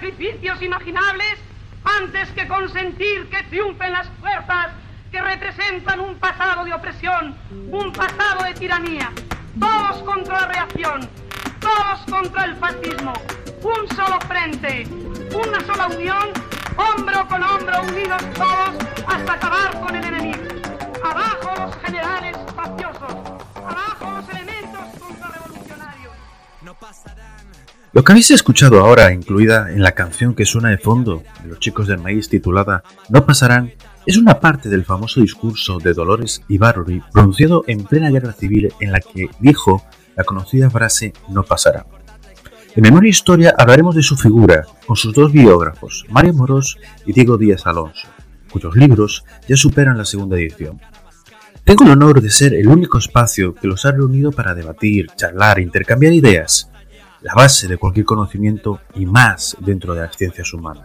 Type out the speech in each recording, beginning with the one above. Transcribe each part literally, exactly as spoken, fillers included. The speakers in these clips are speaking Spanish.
sacrificios imaginables antes que consentir que triunfen las fuerzas que representan un pasado de opresión, un pasado de tiranía. Todos contra la reacción, todos contra el fascismo, un solo frente, una sola unión, hombro con hombro, unidos todos hasta acabar con el enemigo. Abajo los generales faciosos, abajo los elementos contrarrevolucionarios. No pasarán. Lo que habéis escuchado ahora, incluida en la canción que suena de fondo de Los Chicos del Maíz titulada No pasarán, es una parte del famoso discurso de Dolores Ibárruri pronunciado en plena guerra civil, en la que dijo la conocida frase no pasará. En Memoria e Historia hablaremos de su figura con sus dos biógrafos, Mario Morós y Diego Díaz Alonso, cuyos libros ya superan la segunda edición. Tengo el honor de ser el único espacio que los ha reunido para debatir, charlar e intercambiar ideas, la base de cualquier conocimiento y más dentro de las ciencias humanas.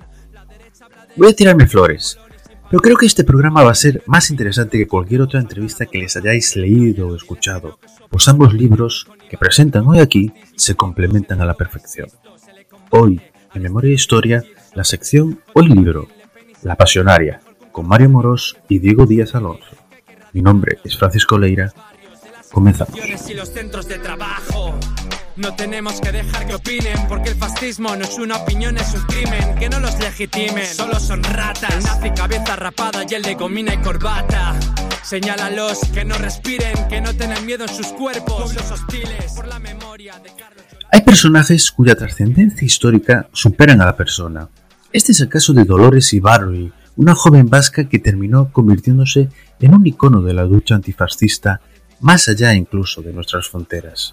Voy a tirarme flores, pero creo que este programa va a ser más interesante que cualquier otra entrevista que les hayáis leído o escuchado, pues ambos libros que presentan hoy aquí se complementan a la perfección. Hoy, en Memoria e Historia, la sección Hoy Libro, La Pasionaria, con Mario Morós y Diego Díaz Alonso. Mi nombre es Francisco Leira. Comenzamos. Y los centros de trabajo. No tenemos que dejar que opinen, porque el fascismo no es una opinión, es un crimen. Que no los legitimen, solo son ratas. El nazi cabeza rapada y el de gomina y corbata. Señálalos, que no respiren, que no tengan miedo en sus cuerpos. Pueblos hostiles, por la memoria de Carlos. Hay personajes cuya trascendencia histórica superan a la persona. Este es el caso de Dolores Ibárruri, una joven vasca que terminó convirtiéndose en un icono de la lucha antifascista, más allá incluso de nuestras fronteras.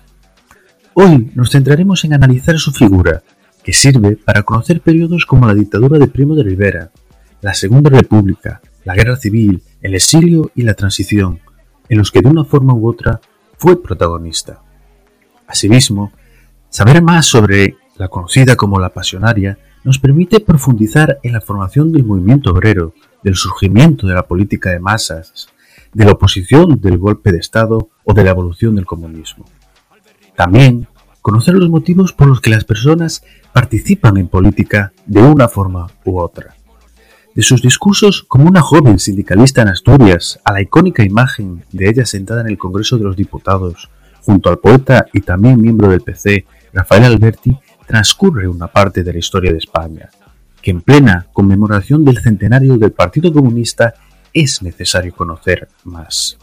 Hoy nos centraremos en analizar su figura, que sirve para conocer periodos como la dictadura de Primo de Rivera, la Segunda República, la Guerra Civil, el exilio y la transición, en los que de una forma u otra fue protagonista. Asimismo, saber más sobre la conocida como la Pasionaria nos permite profundizar en la formación del movimiento obrero, del surgimiento de la política de masas, de la oposición del golpe de Estado o de la evolución del comunismo. También conocer los motivos por los que las personas participan en política de una forma u otra. De sus discursos como una joven sindicalista en Asturias a la icónica imagen de ella sentada en el Congreso de los Diputados, junto al poeta y también miembro del P C, Rafael Alberti, transcurre una parte de la historia de España, que en plena conmemoración del centenario del Partido Comunista es necesario conocer más.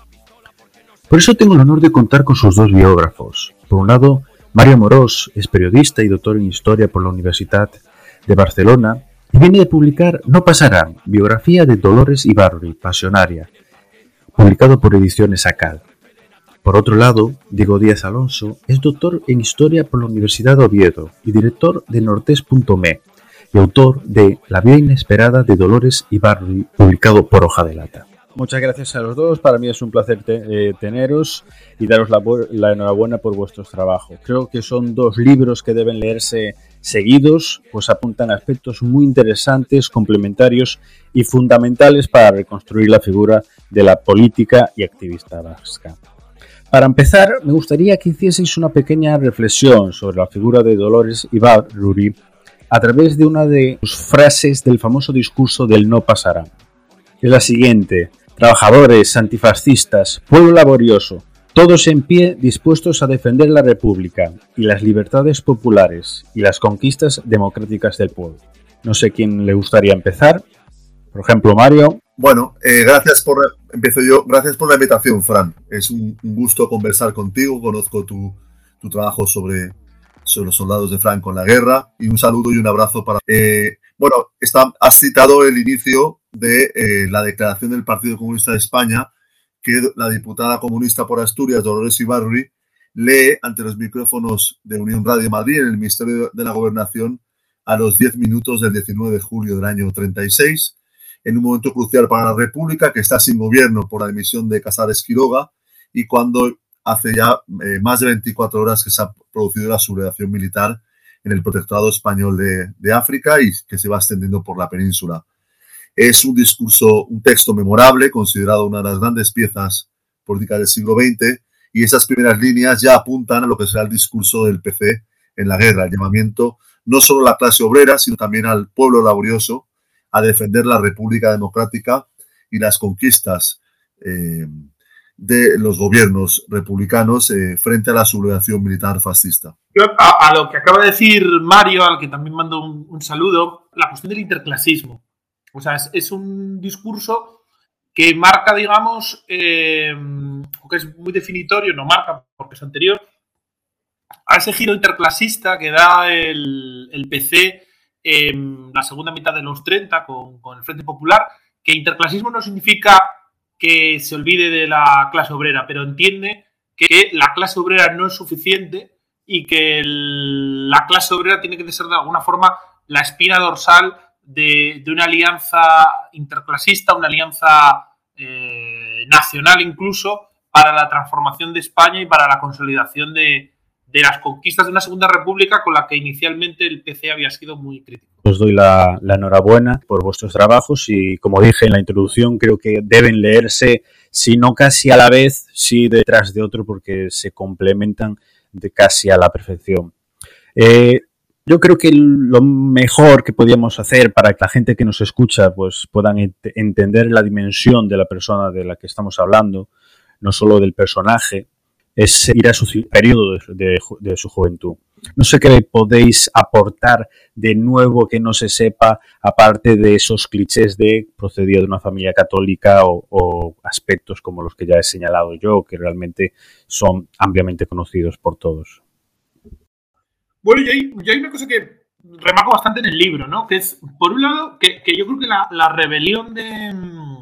Por eso tengo el honor de contar con sus dos biógrafos. Por un lado, Mario Morós es periodista y doctor en Historia por la Universitat de Barcelona y viene de publicar No pasarán, biografía de Dolores Ibárruri, Pasionaria, publicado por Ediciones Acal. Por otro lado, Diego Díaz Alonso es doctor en Historia por la Universidad de Oviedo y director de Nortes punto me y autor de La vida inesperada de Dolores Ibárruri, publicado por Hoja de Lata. Muchas gracias a los dos, para mí es un placer te, eh, teneros y daros la, la enhorabuena por vuestros trabajos. Creo que son dos libros que deben leerse seguidos, pues apuntan aspectos muy interesantes, complementarios y fundamentales para reconstruir la figura de la política y activista vasca. Para empezar, me gustaría que hicieseis una pequeña reflexión sobre la figura de Dolores Ibárruri a través de una de sus frases del famoso discurso del no pasará. Es la siguiente: trabajadores, antifascistas, pueblo laborioso, todos en pie dispuestos a defender la República y las libertades populares y las conquistas democráticas del pueblo. No sé quién le gustaría empezar. Por ejemplo, Mario. Bueno, eh, gracias por empiezo yo. Gracias por la invitación, Fran. Es un, un gusto conversar contigo. Conozco tu, tu trabajo sobre, sobre los soldados de Franco en la guerra. Y un saludo y un abrazo para... Eh, bueno, está, has citado el inicio de eh, la declaración del Partido Comunista de España, que la diputada comunista por Asturias, Dolores Ibárruri, lee ante los micrófonos de Unión Radio Madrid en el Ministerio de la Gobernación a los diez minutos del diecinueve de julio del año treinta y seis, en un momento crucial para la República, que está sin gobierno por la dimisión de Casares Quiroga, y cuando hace ya eh, más de veinticuatro horas que se ha producido la sublevación militar en el Protectorado Español de, de África y que se va extendiendo por la península. Es un discurso, un texto memorable, considerado una de las grandes piezas políticas del siglo veinte, y esas primeras líneas ya apuntan a lo que será el discurso del P C en la guerra, el llamamiento no solo a la clase obrera, sino también al pueblo laborioso, a defender la República Democrática y las conquistas eh, de los gobiernos republicanos eh, frente a la sublevación militar fascista. Yo, a, a lo que acaba de decir Mario, al que también mando un, un saludo, la cuestión del interclasismo. O sea, es, es un discurso que marca, digamos, eh, o que es muy definitorio, no marca porque es anterior, a ese giro interclasista que da el, el P C en la segunda mitad de los treinta con, con el Frente Popular, que interclasismo no significa que se olvide de la clase obrera, pero entiende que la clase obrera no es suficiente y que el, la clase obrera tiene que ser de alguna forma la espina dorsal de, de una alianza interclasista, una alianza eh, nacional incluso, para la transformación de España y para la consolidación de, de las conquistas de una segunda república con la que inicialmente el P C había sido muy crítico. Os doy la, la enhorabuena por vuestros trabajos y, como dije en la introducción, creo que deben leerse, si no casi a la vez, sí detrás de otro, porque se complementan de casi a la perfección. Eh, yo creo que lo mejor que podíamos hacer para que la gente que nos escucha pues puedan ent- entender la dimensión de la persona de la que estamos hablando, no solo del personaje, es ir a su periodo de, de, de su juventud. No sé qué le podéis aportar de nuevo que no se sepa, aparte de esos clichés de procedía de una familia católica o, o aspectos como los que ya he señalado yo, que realmente son ampliamente conocidos por todos. Bueno, yo hay, yo hay una cosa que remarco bastante en el libro, ¿no? Que es, por un lado, que, que yo creo que la, la rebelión de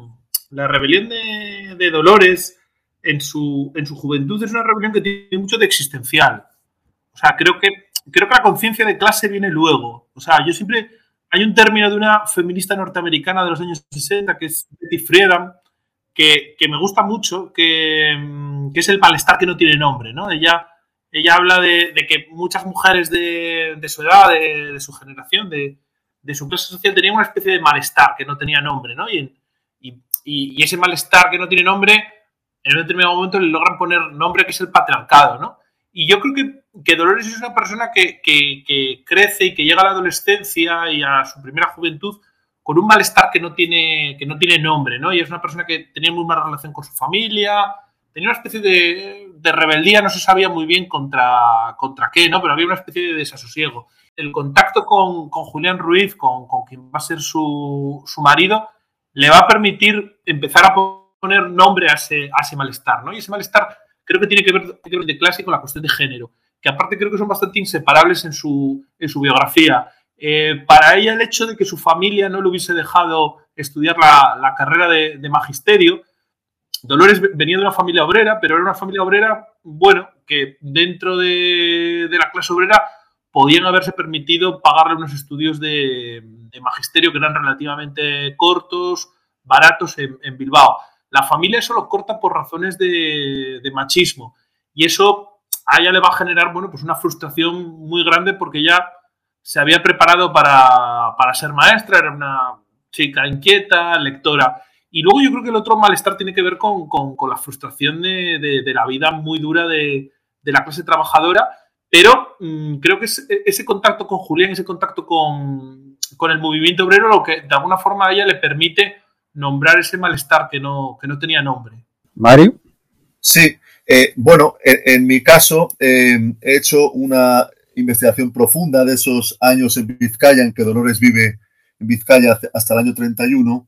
la rebelión de, de Dolores en su, en su juventud es una rebelión que tiene mucho de existencial. O sea, creo que, creo que la conciencia de clase viene luego. O sea, yo siempre... Hay un término de una feminista norteamericana de los años sesenta, que es Betty Friedan, que, que me gusta mucho, que, que es el malestar que no tiene nombre, ¿no? Ella, ella habla de, de que muchas mujeres de, de su edad, de, de su generación, de, de su clase social, tenían una especie de malestar que no tenía nombre, ¿no? Y, y, y ese malestar que no tiene nombre, en un determinado momento le logran poner nombre, que es el patriarcado, ¿no? Y yo creo que, que Dolores es una persona que, que, que crece y que llega a la adolescencia y a su primera juventud con un malestar que no tiene, que no tiene nombre, ¿no? Y es una persona que tenía muy mala relación con su familia, tenía una especie de, de rebeldía, no se sabía muy bien contra, contra qué, ¿no? Pero había una especie de desasosiego. El contacto con, con Julián Ruiz, con, con quien va a ser su, su marido, le va a permitir empezar a poner nombre a ese, a ese malestar, ¿no? Y ese malestar creo que tiene que ver de clase con la cuestión de género, que aparte creo que son bastante inseparables en su, en su biografía. Eh, para ella el hecho de que su familia no le hubiese dejado estudiar la, la carrera de, de magisterio, Dolores venía de una familia obrera, pero era una familia obrera, bueno, que dentro de, de la clase obrera podían haberse permitido pagarle unos estudios de, de magisterio que eran relativamente cortos, baratos en, en Bilbao. La familia eso lo corta por razones de, de machismo y eso a ella le va a generar, bueno, pues una frustración muy grande porque ella se había preparado para, para ser maestra, era una chica inquieta, lectora. Y luego yo creo que el otro malestar tiene que ver con, con, con la frustración de, de, de la vida muy dura de, de la clase trabajadora, pero mmm, creo que es, ese contacto con Julián, ese contacto con, con el movimiento obrero, lo que de alguna forma a ella le permite nombrar ese malestar que no, que no tenía nombre. ¿Mario? Sí, eh, bueno, en, en mi caso eh, he hecho una investigación profunda de esos años en Vizcaya, en que Dolores vive en Vizcaya hasta el año treinta y uno.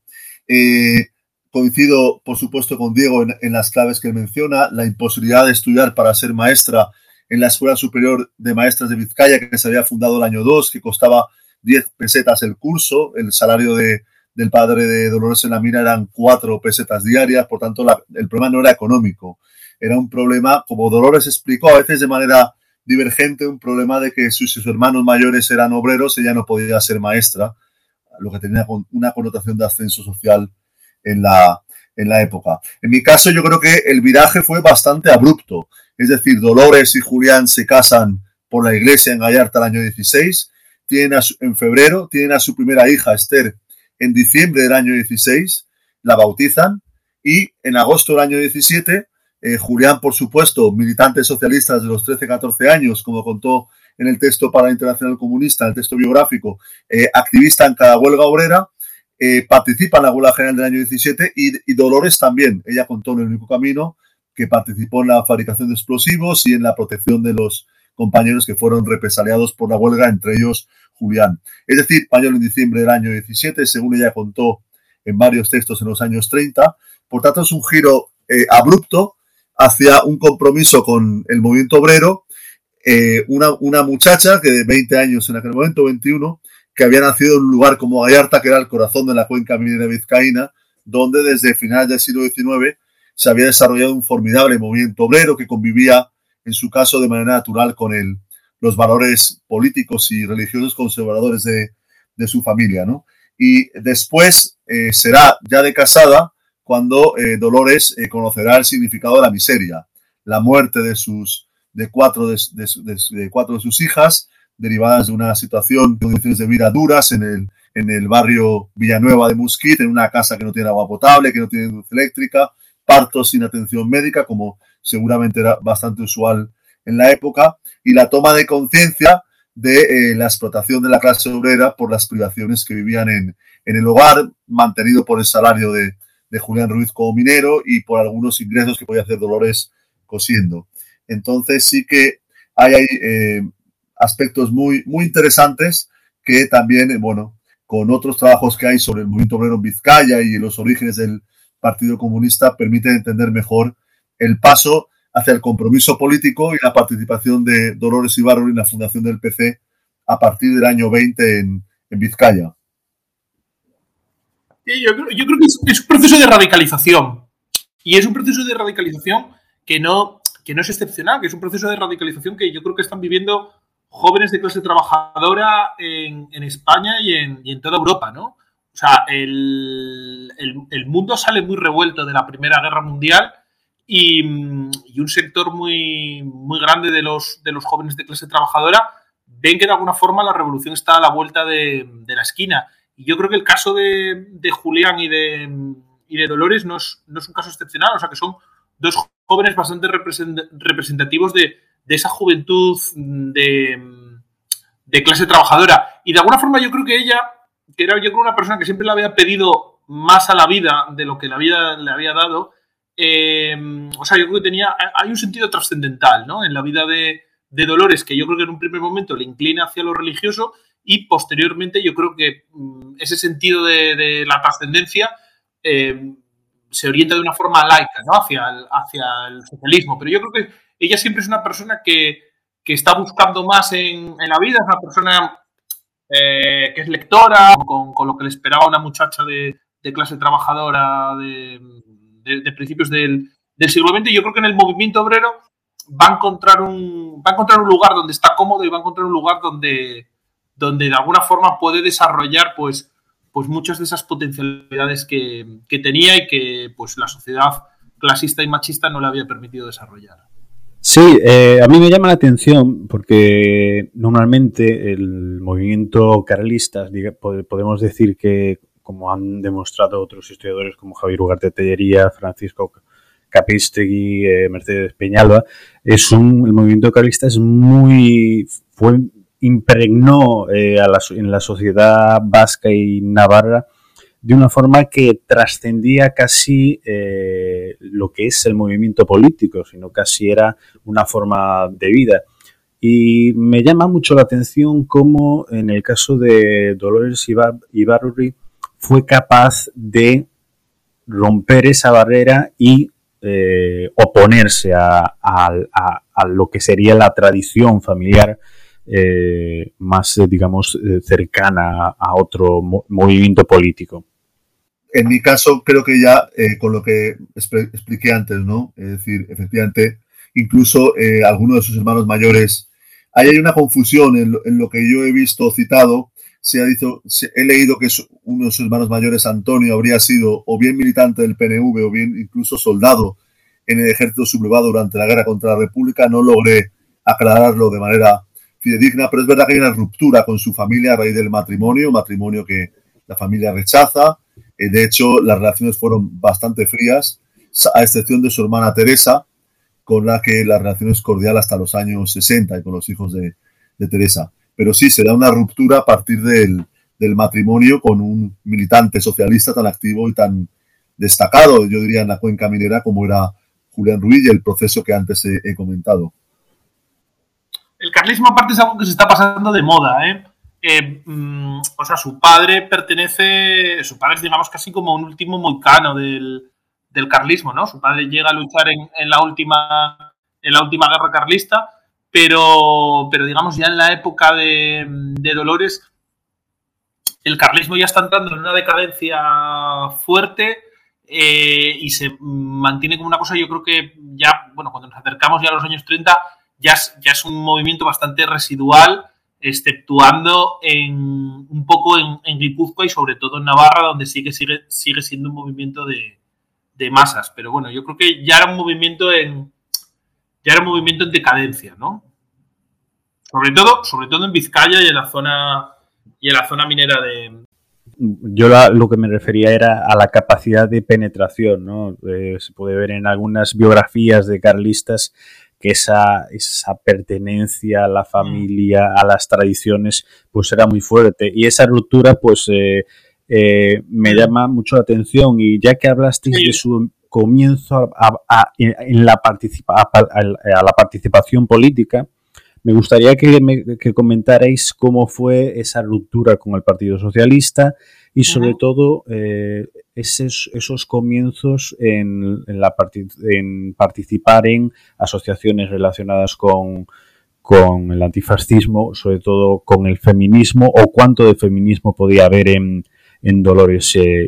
Eh, coincido, por supuesto, con Diego en, en las claves que él menciona, la imposibilidad de estudiar para ser maestra en la Escuela Superior de Maestras de Vizcaya, que se había fundado el año dos, que costaba diez pesetas el curso, el salario de del padre de Dolores en la Mina eran cuatro pesetas diarias, por tanto la, el problema no era económico, era un problema, como Dolores explicó a veces de manera divergente, un problema de que si sus hermanos mayores eran obreros, ella no podía ser maestra, lo que tenía una connotación de ascenso social en la, en la época. En mi caso yo creo que el viraje fue bastante abrupto, es decir, Dolores y Julián se casan por la iglesia en Gallarta el año dieciséis, tienen a su, en febrero tienen a su primera hija, Esther, en diciembre del año dieciséis, la bautizan y en agosto del año diecisiete, eh, Julián, por supuesto, militante socialista desde los trece a catorce años, como contó en el texto para la Internacional Comunista, el texto biográfico, eh, activista en cada huelga obrera, eh, participa en la huelga general del año diecisiete y, y Dolores también. Ella contó en El único camino que participó en la fabricación de explosivos y en la protección de los compañeros que fueron represaliados por la huelga, entre ellos Julián. Es decir, Pañol en diciembre del año diecisiete, según ella contó en varios textos en los años treinta. Por tanto, es un giro eh, abrupto hacia un compromiso con el movimiento obrero. Eh, una, una muchacha que de veinte años en aquel momento, veintiuno, que había nacido en un lugar como Gallarta, que era el corazón de la cuenca minera vizcaína, donde desde finales del siglo diecinueve se había desarrollado un formidable movimiento obrero que convivía, en su caso, de manera natural con el, los valores políticos y religiosos conservadores de, de su familia, ¿no? Y después eh, será ya de casada cuando eh, Dolores eh, conocerá el significado de la miseria, la muerte de sus de cuatro de, de, de, de cuatro de sus hijas, derivadas de una situación, condiciones de vida duras en el, en el barrio Villanueva de Musquit, en una casa que no tiene agua potable, que no tiene luz eléctrica, partos sin atención médica, como seguramente era bastante usual en la época, y la toma de conciencia de eh, la explotación de la clase obrera por las privaciones que vivían en, en el hogar, mantenido por el salario de, de Julián Ruiz como minero y por algunos ingresos que podía hacer Dolores cosiendo. Entonces sí que hay, hay eh, aspectos muy, muy interesantes que también, eh, bueno, con otros trabajos que hay sobre el movimiento obrero en Vizcaya y los orígenes del Partido Comunista, permiten entender mejor el paso hacia el compromiso político y la participación de Dolores Ibárruri en la fundación del P C a partir del año veinte en, en Vizcaya. Sí, yo, creo, yo creo que es, es un proceso de radicalización. Y es un proceso de radicalización que no, que no es excepcional, que es un proceso de radicalización que yo creo que están viviendo jóvenes de clase trabajadora en, en España y en, y en toda Europa, ¿no? O sea, el, el, el mundo sale muy revuelto de la Primera Guerra Mundial y, y un sector muy, muy grande de los, de los jóvenes de clase trabajadora ven que de alguna forma la revolución está a la vuelta de, de la esquina. Y yo creo que el caso de, de Julián y de, y de Dolores no es, no es un caso excepcional, o sea que son dos jóvenes bastante representativos de, de esa juventud de, de clase trabajadora. Y de alguna forma yo creo que ella, que era yo creo una persona que siempre le había pedido más a la vida de lo que la vida le había dado, eh, o sea, yo creo que tenía, hay un sentido trascendental, ¿no? En la vida de, de Dolores, que yo creo que en un primer momento le inclina hacia lo religioso y posteriormente yo creo que um, ese sentido de, de la trascendencia eh, se orienta de una forma laica, ¿no? Hacia el, hacia el socialismo. Pero yo creo que ella siempre es una persona que, que está buscando más en, en la vida, es una persona eh, que es lectora, con, con lo que le esperaba una muchacha de, de clase trabajadora de, de, de principios del, del siglo veinte. Y yo creo que en el movimiento obrero va a encontrar un, va a encontrar un lugar donde está cómodo y va a encontrar un lugar donde, donde de alguna forma puede desarrollar pues, pues muchas de esas potencialidades que, que tenía y que pues la sociedad clasista y machista no le había permitido desarrollar. Sí, eh, a mí me llama la atención porque normalmente el movimiento carlista, podemos decir que, como han demostrado otros historiadores como Javier Ugarte Tellería, Francisco Capístegui, eh, Mercedes Peñalba, es un, el movimiento carlista es muy, fue, impregnó eh, a la, en la sociedad vasca y navarra de una forma que trascendía casi eh, lo que es el movimiento político, sino casi era una forma de vida. Y me llama mucho la atención cómo en el caso de Dolores Ibárruri fue capaz de romper esa barrera y eh, oponerse a, a, a, a lo que sería la tradición familiar eh, más, digamos, cercana a otro mo- movimiento político. En mi caso, creo que ya eh, con lo que exp- expliqué antes, ¿no? Es decir, efectivamente, incluso eh, algunos de sus hermanos mayores. Ahí hay una confusión en lo, en lo que yo he visto citado. Se ha dicho, se, he leído que uno de sus hermanos mayores, Antonio, habría sido o bien militante del P N V o bien incluso soldado en el ejército sublevado durante la guerra contra la República. No logré aclararlo de manera fidedigna, pero es verdad que hay una ruptura con su familia a raíz del matrimonio, matrimonio que la familia rechaza. De hecho, las relaciones fueron bastante frías, a excepción de su hermana Teresa, con la que la relación es cordial hasta los años sesenta y con los hijos de, de Teresa. Pero sí, se da una ruptura a partir del, del matrimonio con un militante socialista tan activo y tan destacado, yo diría, en la cuenca minera como era Julián Ruiz, y el proceso que antes he, he comentado. El carlismo, aparte, es algo que se está pasando de moda, ¿eh? Eh, mm, o sea, su padre pertenece, su padre es, digamos, casi como un último moicano del, del carlismo, ¿no? Su padre llega a luchar en, en la última en la última guerra carlista, pero, pero digamos, ya en la época de, de Dolores, el carlismo ya está entrando en una decadencia fuerte eh, y se mantiene como una cosa, yo creo que ya, bueno, cuando nos acercamos ya a los años treinta, ya es, ya es un movimiento bastante residual, exceptuando en, un poco en, en Guipúzcoa y sobre todo en Navarra, donde sigue, sigue, sigue siendo un movimiento de, de masas. Pero bueno, yo creo que ya era un movimiento en ya era un movimiento en decadencia, ¿no? Sobre todo, sobre todo en Vizcaya y en la zona y en la zona minera de... Yo la, lo que me refería era a la capacidad de penetración, ¿no? Eh, se puede ver en algunas biografías de carlistas que esa, esa pertenencia a la familia, a las tradiciones, pues era muy fuerte. Y esa ruptura, pues, eh, eh, me llama mucho la atención. Y ya que hablasteis sí. de su comienzo a, a, en la participa, a, a la participación política, me gustaría que, me, que comentarais cómo fue esa ruptura con el Partido Socialista y sobre uh-huh. todo eh, esos, esos comienzos en, en, la partic- en participar en asociaciones relacionadas con, con el antifascismo, sobre todo con el feminismo, o cuánto de feminismo podía haber en, en Dolores eh,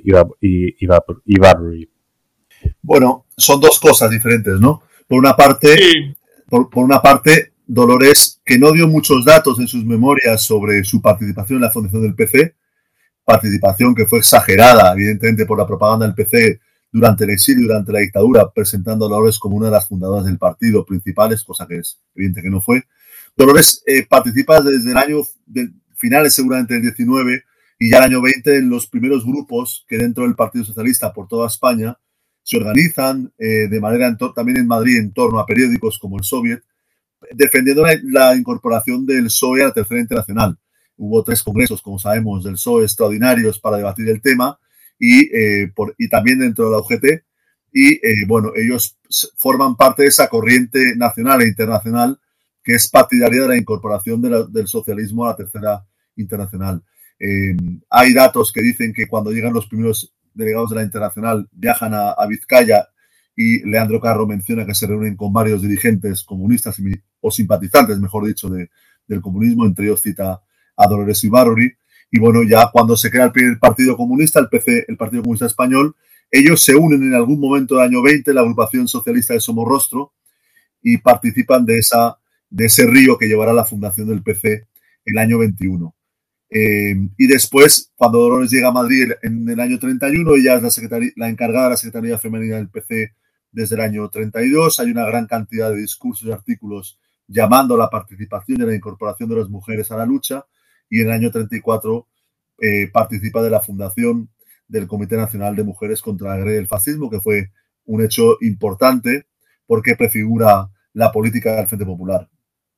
Ibarruri. Bueno, son dos cosas diferentes, ¿no? Por una parte, sí. por, por una parte, Dolores, que no dio muchos datos en sus memorias sobre su participación en la fundación del P C, participación que fue exagerada, evidentemente, por la propaganda del P C durante el exilio, durante la dictadura, presentando a Dolores como una de las fundadoras del partido principales, cosa que es evidente que no fue. Dolores eh, participa desde el año de, finales seguramente del diecinueve y ya el año veinte en los primeros grupos que dentro del Partido Socialista por toda España se organizan eh, de manera en to- también en Madrid en torno a periódicos como el Soviet, defendiendo la, la incorporación del P S O E a la Tercera Internacional. Hubo tres congresos, como sabemos, del P S O E extraordinarios para debatir el tema y, eh, por, y también dentro de la U G T. Y, eh, bueno, ellos forman parte de esa corriente nacional e internacional que es partidaria de la incorporación de la, del socialismo a la Tercera Internacional. Eh, hay datos que dicen que cuando llegan los primeros delegados de la Internacional viajan a, a Vizcaya y Leandro Carro menciona que se reúnen con varios dirigentes comunistas o simpatizantes, mejor dicho, de, del comunismo, entre ellos cita a Dolores Ibarruri. Y bueno, ya cuando se crea el primer partido comunista, el P C, el Partido Comunista Español, ellos se unen en algún momento del año veinte, la agrupación socialista de Somorrostro, y participan de, esa, de ese río que llevará a la fundación del P C el año veintiuno. Eh, y después, cuando Dolores llega a Madrid en el año treinta y uno, ella es la, secretaria, la encargada de la Secretaría Femenina del P C desde el año treinta y dos. Hay una gran cantidad de discursos y artículos llamando a la participación y a la incorporación de las mujeres a la lucha, y en el año treinta y cuatro eh, participa de la fundación del Comité Nacional de Mujeres contra la Guerra y el Fascismo, que fue un hecho importante porque prefigura la política del Frente Popular.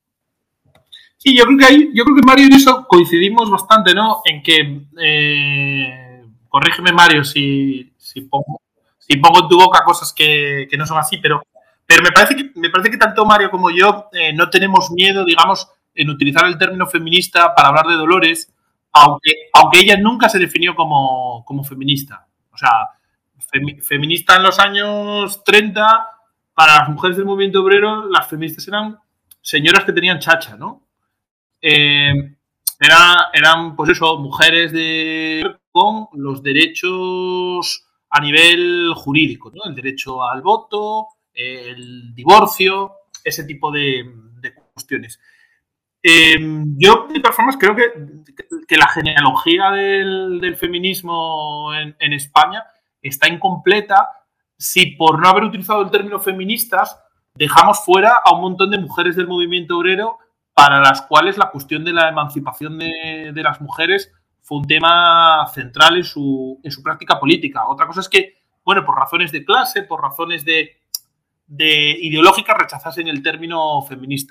Sí, yo creo que ahí, yo creo que Mario y eso coincidimos bastante, ¿no? En que, eh, corrígeme Mario si, si pongo si pongo en tu boca cosas que, que no son así, pero, pero me parece que me parece que tanto Mario como yo eh, no tenemos miedo, digamos, en utilizar el término feminista para hablar de Dolores, aunque, aunque ella nunca se definió como, como feminista. O sea, femi, feminista en los años treinta, para las mujeres del movimiento obrero, las feministas eran señoras que tenían chacha, ¿no? Eh, era, eran, pues eso, mujeres de con los derechos a nivel jurídico, ¿no? El derecho al voto, el divorcio, ese tipo de, de cuestiones. Eh, yo, de todas formas, creo que, que la genealogía del, del feminismo en, en España está incompleta si, por no haber utilizado el término feministas, dejamos fuera a un montón de mujeres del movimiento obrero para las cuales la cuestión de la emancipación de, de las mujeres fue un tema central en su, en su práctica política. Otra cosa es que, bueno, por razones de clase, por razones de, de ideológicas, rechazasen el término feminista.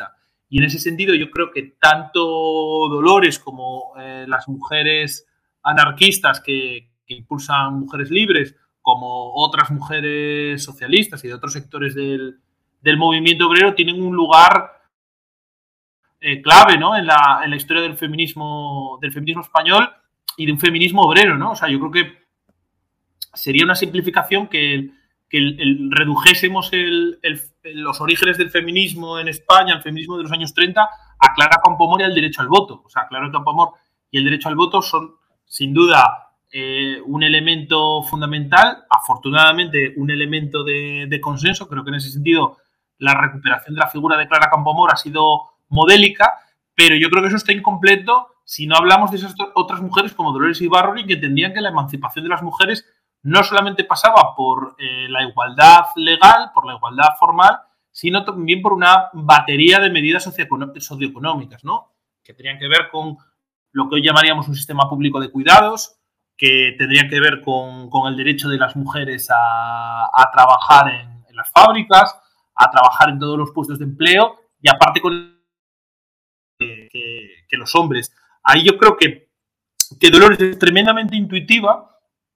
Y en ese sentido yo creo que tanto Dolores como eh, las mujeres anarquistas que, que impulsan Mujeres Libres, como otras mujeres socialistas y de otros sectores del, del movimiento obrero, tienen un lugar eh, clave, ¿no?, en la, en la historia del feminismo, del feminismo español y de un feminismo obrero, ¿no? O sea, yo creo que sería una simplificación que, el, que el, el redujésemos el, el, los orígenes del feminismo en España, el feminismo de los años treinta, a Clara Campoamor y al derecho al voto. O sea, Clara Campoamor y el derecho al voto son, sin duda, eh, un elemento fundamental, afortunadamente un elemento de, de consenso. Creo que en ese sentido la recuperación de la figura de Clara Campoamor ha sido modélica, pero yo creo que eso está incompleto si no hablamos de esas otras mujeres como Dolores Ibarruri, que entendían que la emancipación de las mujeres no solamente pasaba por eh, la igualdad legal, por la igualdad formal, sino también por una batería de medidas socioeconómicas, ¿no?, que tenían que ver con lo que hoy llamaríamos un sistema público de cuidados, que tendrían que ver con, con el derecho de las mujeres a, a trabajar en, en las fábricas, a trabajar en todos los puestos de empleo, y aparte con que, que, que los hombres. Ahí yo creo que, que Dolores es tremendamente intuitiva,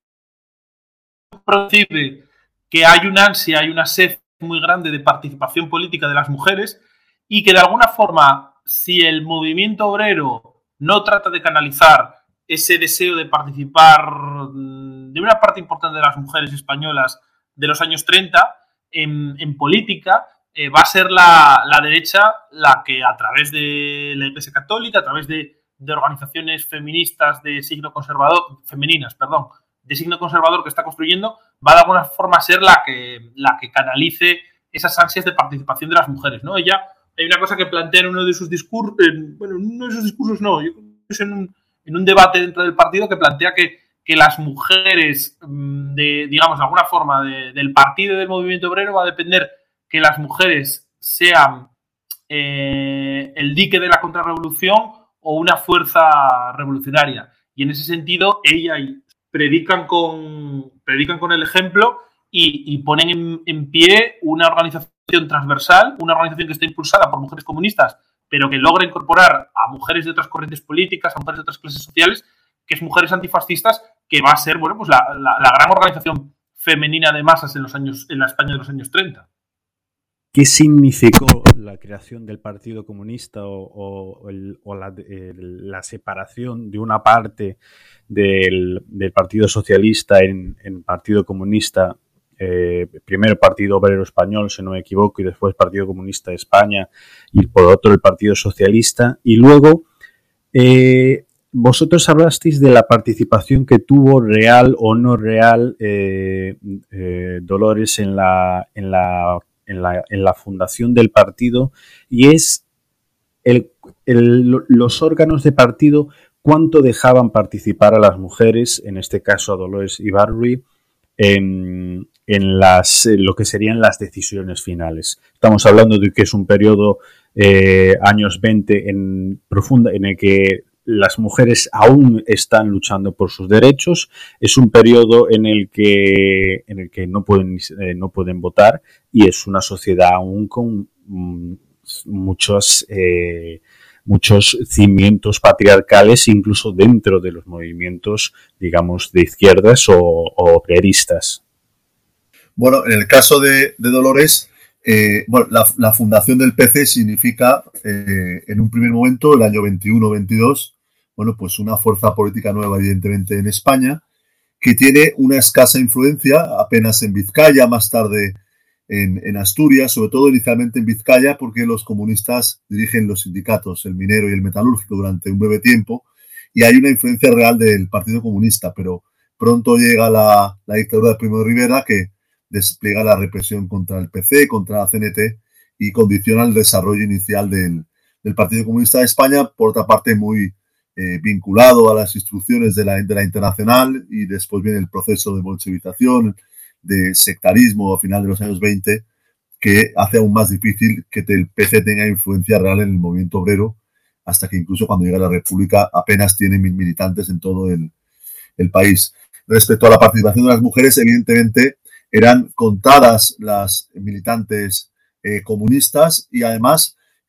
percibe que hay una ansia, hay una sed muy grande de participación política de las mujeres, y que de alguna forma, si el movimiento obrero no trata de canalizar ese deseo de participar de una parte importante de las mujeres españolas de los años treinta en, en política, eh, va a ser la, la derecha la que, a través de la Iglesia Católica, a través de, de organizaciones feministas de signo conservador, femeninas, perdón, de signo conservador que está construyendo, va de alguna forma a ser la que, la que canalice esas ansias de participación de las mujeres, ¿no? Ella, hay una cosa que plantea en uno de sus discursos, eh, bueno, en uno de sus discursos no, yo creo que es en un, en un debate dentro del partido, que plantea que, que las mujeres, de, digamos, de alguna forma, de, del partido y del movimiento obrero va a depender que las mujeres sean eh, el dique de la contrarrevolución o una fuerza revolucionaria. Y en ese sentido, ella y predican con, predican con el ejemplo y, y ponen en, en pie una organización transversal, una organización que está impulsada por mujeres comunistas, pero que logra incorporar a mujeres de otras corrientes políticas, a mujeres de otras clases sociales, que es Mujeres Antifascistas, que va a ser, bueno, pues la, la, la gran organización femenina de masas en los años, en la España de los años treinta. ¿Qué significó la creación del Partido Comunista o, o, el, o la, el, la separación de una parte del, del Partido Socialista en, en Partido Comunista? Eh, primero Partido Obrero Español, si no me equivoco, y después Partido Comunista de España, y por otro el Partido Socialista. Y luego, eh, vosotros hablasteis de la participación que tuvo, real o no real, eh, eh, Dolores en la, en la En la, en la fundación del partido, y es el, el, los órganos de partido cuánto dejaban participar a las mujeres, en este caso a Dolores Ibarruri, en, en las, lo que serían las decisiones finales. Estamos hablando de que es un periodo eh, años veinte en, profunda, en el que las mujeres aún están luchando por sus derechos. Es un periodo en el que, en el que no pueden, eh, no pueden votar, y es una sociedad aún con mm, muchos, eh, muchos cimientos patriarcales, incluso dentro de los movimientos, digamos, de izquierdas o, o obreristas. Bueno, en el caso de, de Dolores, eh, bueno, la, la fundación del P C significa, eh, en un primer momento, el año veintiuno veintidós, bueno, pues una fuerza política nueva, evidentemente, en España, que tiene una escasa influencia, apenas en Vizcaya, más tarde en, en Asturias, sobre todo inicialmente en Vizcaya, porque los comunistas dirigen los sindicatos, el minero y el metalúrgico, durante un breve tiempo, y hay una influencia real del Partido Comunista, pero pronto llega la, la dictadura de Primo de Rivera, que despliega la represión contra el P C, contra la C N T, y condiciona el desarrollo inicial del, del Partido Comunista de España, por otra parte muy eh, vinculado a las instrucciones de la, de la Internacional, y después viene el proceso de bolchevización, de sectarismo a final de los años veinte, que hace aún más difícil que el P C tenga influencia real en el movimiento obrero, hasta que incluso cuando llega la República apenas tiene mil militantes en todo el, el país. Respecto a la participación de las mujeres, evidentemente eran contadas las militantes eh, comunistas, y además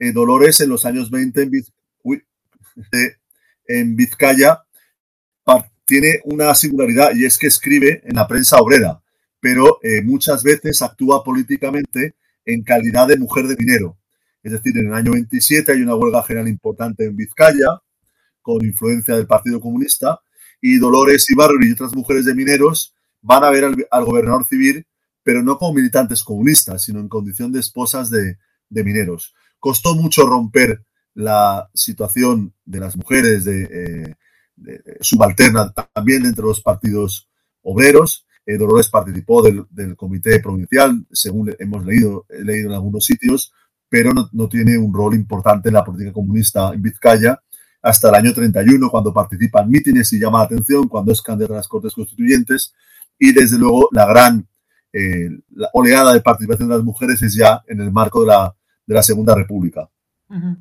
eh, Dolores en los años veinte en, Biz Uy, eh, en Vizcaya tiene una singularidad y es que escribe en la prensa obrera, pero eh, muchas veces actúa políticamente en calidad de mujer de minero. Es decir, en el año veintisiete hay una huelga general importante en Vizcaya, con influencia del Partido Comunista, y Dolores Ibarruri y otras mujeres de mineros van a ver al, al gobernador civil, pero no como militantes comunistas, sino en condición de esposas de, de mineros. Costó mucho romper la situación de las mujeres de, eh, de, de subalterna también entre los partidos obreros. Eh, Dolores participó del, del comité provincial, según hemos leído, he leído en algunos sitios, pero no, no tiene un rol importante en la política comunista en Vizcaya hasta el año treinta y uno, cuando participa en mítines y llama la atención, cuando es candidata a las Cortes Constituyentes, y desde luego la gran eh, la oleada de participación de las mujeres es ya en el marco de la, de la Segunda República. Uh-huh.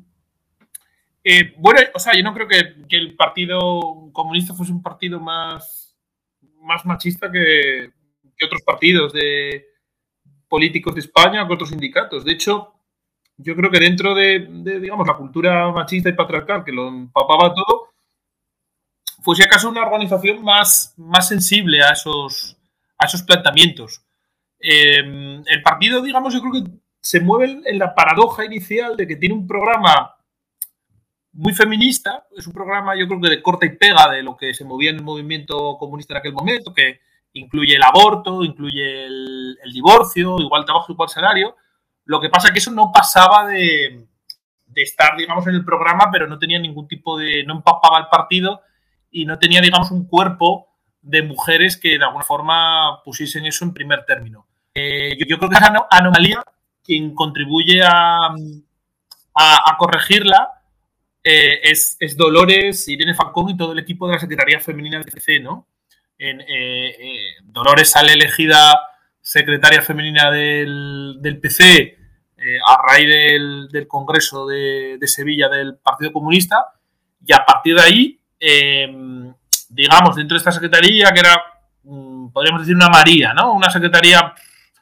eh, bueno, o sea, yo no creo que, que el Partido Comunista fuese un partido más, más machista que, que otros partidos de políticos de España o que otros sindicatos. De hecho, yo creo que dentro de, de, digamos, la cultura machista y patriarcal que lo empapaba todo, fue si acaso una organización más, más sensible a esos, a esos planteamientos. Eh, el partido, digamos, yo creo que se mueve en la paradoja inicial de que tiene un programa muy feminista, es un programa yo creo que de corta y pega de lo que se movía en el movimiento comunista en aquel momento, que incluye el aborto, incluye el, el divorcio, igual trabajo, igual salario. Lo que pasa es que eso no pasaba de, de estar, digamos, en el programa, pero no tenía ningún tipo de... no empapaba el partido y no tenía, digamos, un cuerpo de mujeres que de alguna forma pusiesen eso en primer término. Eh, yo, yo creo que esa anomalía, quien contribuye a, a, a corregirla eh, es, es Dolores, Irene Falcón y todo el equipo de la Secretaría Femenina del P C, ¿no? En, eh, eh, Dolores sale elegida secretaria femenina del, del P C eh, a raíz del, del Congreso de, de Sevilla del Partido Comunista, y a partir de ahí, eh, digamos, dentro de esta secretaría, que era, podríamos decir, una María, ¿no? Una secretaría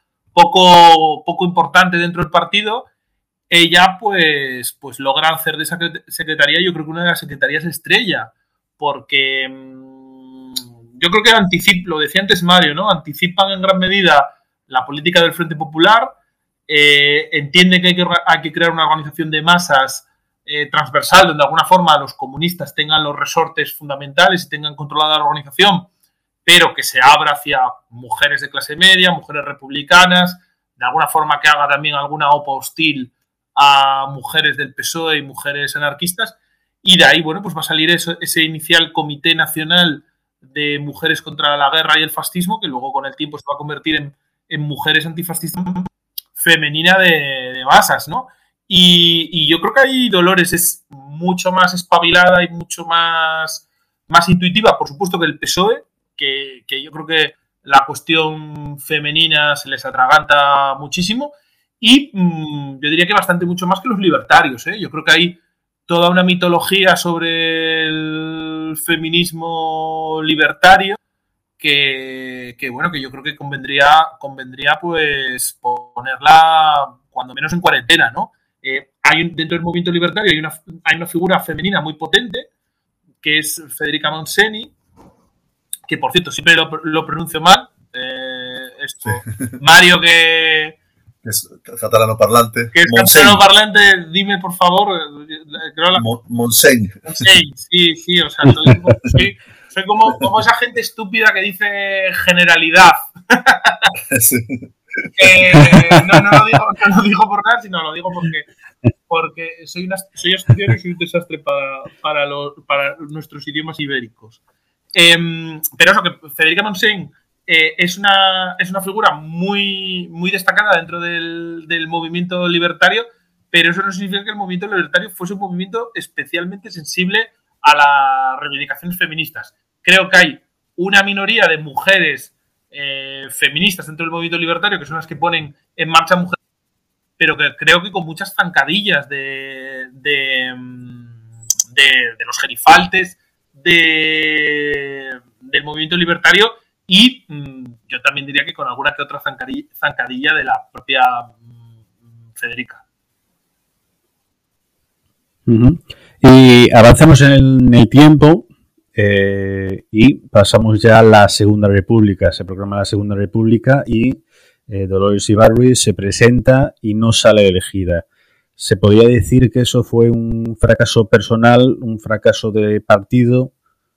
poco, poco importante dentro del partido, ella pues, pues logra hacer de esa secretaría, yo creo que una de las secretarías estrella, porque yo creo que anticipa, lo decía antes Mario, ¿no? Anticipan en gran medida la política del Frente Popular, eh, entienden que hay, que hay que crear una organización de masas eh, transversal, donde de alguna forma los comunistas tengan los resortes fundamentales y tengan controlada la organización, pero que se abra hacia mujeres de clase media, mujeres republicanas, de alguna forma que haga también alguna opa hostil a mujeres del P S O E y mujeres anarquistas, y de ahí, bueno, pues va a salir eso, ese inicial Comité Nacional de Mujeres contra la Guerra y el Fascismo, que luego con el tiempo se va a convertir en, en Mujeres Antifascistas Femenina de, de masas, ¿no? Y, y yo creo que ahí Dolores es mucho más espabilada y mucho más, más intuitiva, por supuesto, que el P S O E, que, que yo creo que la cuestión femenina se les atraganta muchísimo, y mmm, yo diría que bastante mucho más que los libertarios, ¿eh? Yo creo que hay toda una mitología sobre el feminismo libertario que, que bueno, que yo creo que convendría, convendría pues ponerla cuando menos en cuarentena, ¿no? Eh, hay un, dentro del movimiento libertario hay una, hay una figura femenina muy potente que es Federica Montseny, que por cierto siempre lo, lo pronuncio mal. Eh, esto, sí. Mario, que es catalano parlante. Que es Montseny. catalano parlante, dime por favor. Creo la... Montseny. Montseny, sí, sí, o sea, soy, soy, soy como, como esa gente estúpida que dice generalidad. Sí. Eh, no, no, lo digo, no lo digo por nada, sino lo digo porque, porque soy, una, soy asturiano y soy un desastre para, para, los, para nuestros idiomas ibéricos. Eh, pero eso, que Federica Montseny eh, es, una, es una figura muy, muy destacada dentro del, del movimiento libertario, pero eso no significa que el movimiento libertario fuese un movimiento especialmente sensible a las reivindicaciones feministas. Creo que hay una minoría de mujeres eh, feministas dentro del movimiento libertario, que son las que ponen en marcha mujeres, pero que creo que con muchas zancadillas de, de, de, de los gerifaltes de, del movimiento libertario, y mmm, yo también diría que con alguna que otra zancadilla, zancadilla de la propia mmm, Federica. Uh-huh. Y avanzamos en el, en el tiempo eh, y pasamos ya a la Segunda República. Se proclama la Segunda República y eh, Dolores Ibarruri se presenta y no sale elegida. ¿Se podría decir que eso fue un fracaso personal, un fracaso de partido?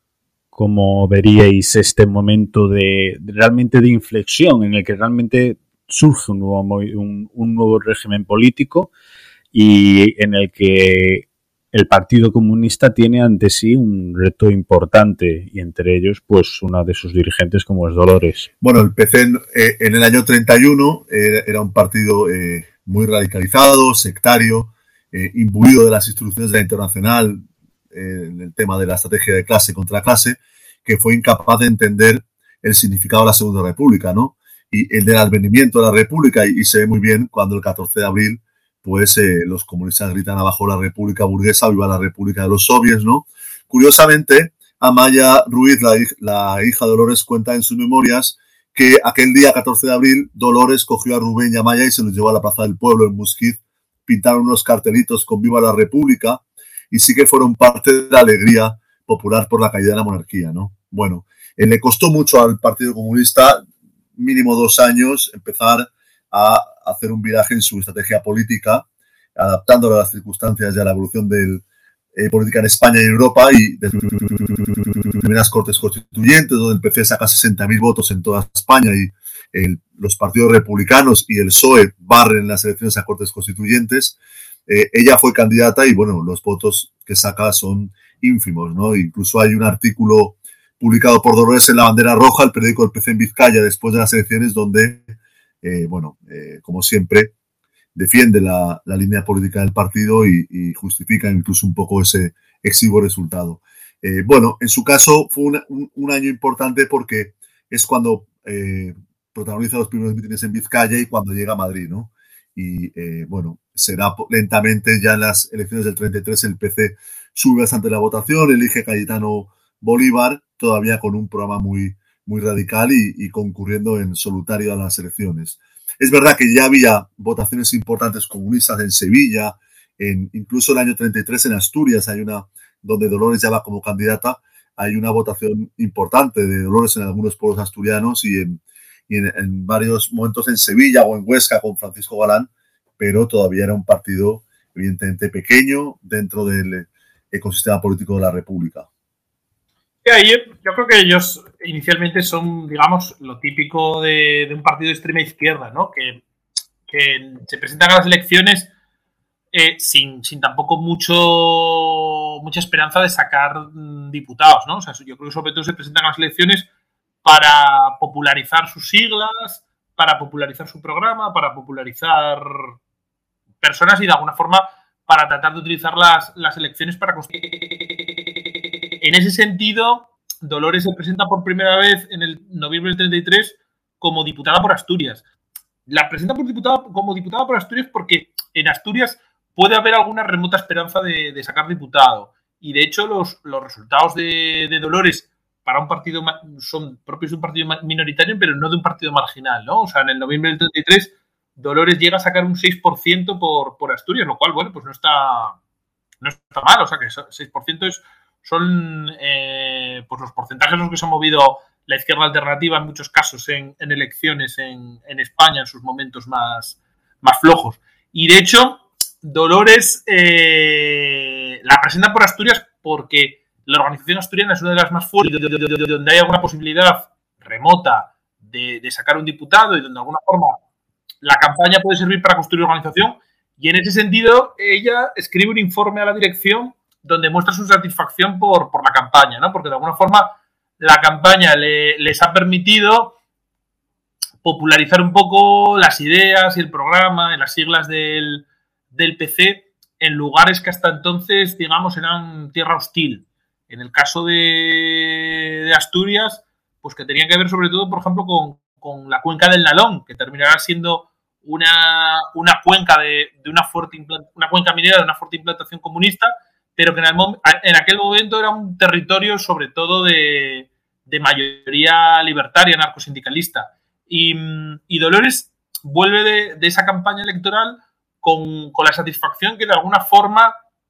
¿Cómo veríais este momento de, de realmente de inflexión en el que realmente surge un nuevo, un, un nuevo régimen político y en el que el Partido Comunista tiene ante sí un reto importante y entre ellos pues una de sus dirigentes como es Dolores? Bueno, el P C en, eh, en el año treinta y uno eh, era un partido eh, muy radicalizado, sectario, eh, imbuido de las instrucciones de la Internacional eh, en el tema de la estrategia de clase contra clase, que fue incapaz de entender el significado de la Segunda República, ¿no? Y el del advenimiento de la República, y, y se ve muy bien cuando el catorce de abril pues eh, los comunistas gritan abajo la República Burguesa, viva la República de los Soviets, ¿no? Curiosamente, Amaya Ruiz, la, la hija de Dolores, cuenta en sus memorias que aquel día, catorce de abril, Dolores cogió a Rubén y a Amaya y se los llevó a la Plaza del Pueblo en Musquiz, pintaron unos cartelitos con viva la República y sí que fueron parte de la alegría popular por la caída de la monarquía, ¿no? Bueno, eh, le costó mucho al Partido Comunista, mínimo dos años, empezar a hacer un viraje en su estrategia política, adaptándolo a las circunstancias y a la evolución de eh, política en España y en Europa, y de sus primeras cortes constituyentes, donde el P C saca sesenta mil votos en toda España y el, los partidos republicanos y el P S O E barren las elecciones a cortes constituyentes. Eh, ella fue candidata y, bueno, los votos que saca son ínfimos, ¿no? Incluso hay un artículo publicado por Dolores en La Bandera Roja, el periódico del P C en Vizcaya, después de las elecciones, donde Eh, bueno, eh, como siempre, defiende la, la línea política del partido y, y justifica incluso un poco ese exiguo resultado. Eh, bueno, en su caso fue una, un, un año importante porque es cuando eh, protagoniza los primeros mítines en Vizcaya y cuando llega a Madrid, ¿no? Y eh, bueno, será lentamente ya en las elecciones del treinta y tres el P C sube bastante la votación, elige a Cayetano Bolívar, todavía con un programa muy muy radical y, y concurriendo en solitario a las elecciones. Es verdad que ya había votaciones importantes comunistas en Sevilla, en, incluso el año treinta y tres en Asturias hay una, donde Dolores ya va como candidata, hay una votación importante de Dolores en algunos pueblos asturianos y en, y en, en varios momentos en Sevilla o en Huesca con Francisco Galán, pero todavía era un partido evidentemente pequeño dentro del ecosistema político de la República. Ahí yo creo que ellos inicialmente son, digamos, lo típico de, de un partido de extrema izquierda, ¿no? Que, que se presentan a las elecciones eh, sin, sin tampoco mucho mucha esperanza de sacar mm, diputados, ¿no? O sea, yo creo que sobre todo se presentan a las elecciones para popularizar sus siglas, para popularizar su programa, para popularizar personas y de alguna forma para tratar de utilizar las, las elecciones para construir. En ese sentido, Dolores se presenta por primera vez en el noviembre del treinta y tres como diputada por Asturias. La presenta por diputada, como diputada por Asturias porque en Asturias puede haber alguna remota esperanza de, de sacar diputado. Y de hecho los, los resultados de, de Dolores para un partido son propios de un partido minoritario, pero no de un partido marginal, ¿no? O sea, en el noviembre del treinta y tres Dolores llega a sacar un seis por ciento por, por Asturias, lo cual, bueno, pues no está, no está mal. O sea, que seis por ciento es, son eh, pues los porcentajes en los que se ha movido la izquierda alternativa en muchos casos en, en elecciones en, en España en sus momentos más, más flojos. Y de hecho, Dolores eh, la presenta por Asturias porque la organización asturiana es una de las más fuertes, donde hay alguna posibilidad remota de, de sacar un diputado y donde de alguna forma la campaña puede servir para construir organización. Y en ese sentido, ella escribe un informe a la dirección donde muestra su satisfacción por, por la campaña, ¿no? Porque de alguna forma la campaña le, les ha permitido popularizar un poco las ideas y el programa y las siglas del, del P C en lugares que hasta entonces, digamos, eran tierra hostil. En el caso de, de Asturias, pues que tenían que ver sobre todo, por ejemplo, con, con la cuenca del Nalón, que terminará siendo una, una cuenca de, de una fuerte implant, una cuenca minera de una fuerte implantación comunista, pero que en, el, en aquel momento era un territorio sobre todo de, de mayoría libertaria, anarcosindicalista. Y, y Dolores vuelve de, de esa campaña electoral con, con la satisfacción que de alguna forma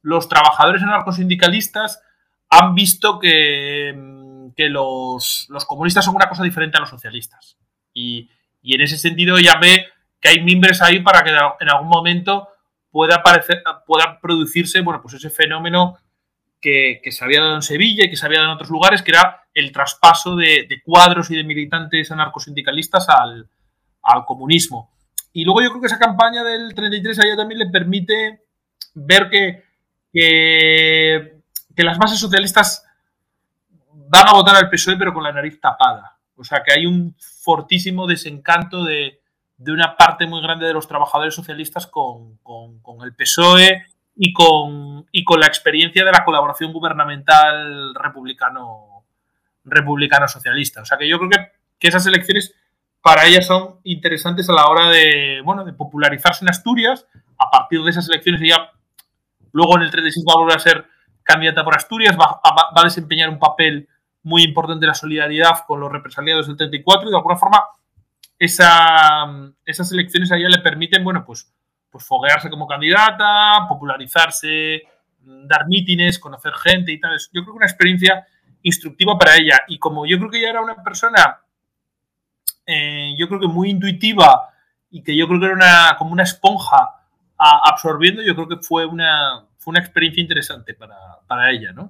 los trabajadores anarcosindicalistas han visto que, que los, los comunistas son una cosa diferente a los socialistas. Y, y en ese sentido ya ve que hay mimbres ahí para que en algún momento pueda, aparecer, pueda producirse, bueno, pues ese fenómeno que, que se había dado en Sevilla y que se había dado en otros lugares, que era el traspaso de, de cuadros y de militantes anarcosindicalistas al, al comunismo. Y luego yo creo que esa campaña del treinta y tres a ella también le permite ver que, que, que las bases socialistas van a votar al P S O E pero con la nariz tapada. O sea, que hay un fortísimo desencanto de, de una parte muy grande de los trabajadores socialistas con, con, con el P S O E y con, y con la experiencia de la colaboración gubernamental republicano, republicano-socialista. O sea, que yo creo que, que esas elecciones para ellas son interesantes a la hora de, bueno, de popularizarse en Asturias. A partir de esas elecciones ella luego en el treinta y seis va a volver a ser candidata por Asturias, va, va, va a desempeñar un papel muy importante en la solidaridad con los represaliados del treinta y cuatro y de alguna forma esa, esas elecciones a ella le permiten, bueno, pues, pues foguearse como candidata, popularizarse, dar mítines, conocer gente y tal. Yo creo que una experiencia instructiva para ella. Y como yo creo que ella era una persona, eh, yo creo que muy intuitiva y que yo creo que era una, como una esponja a, absorbiendo, yo creo que fue una, fue una experiencia interesante para, para ella, ¿no?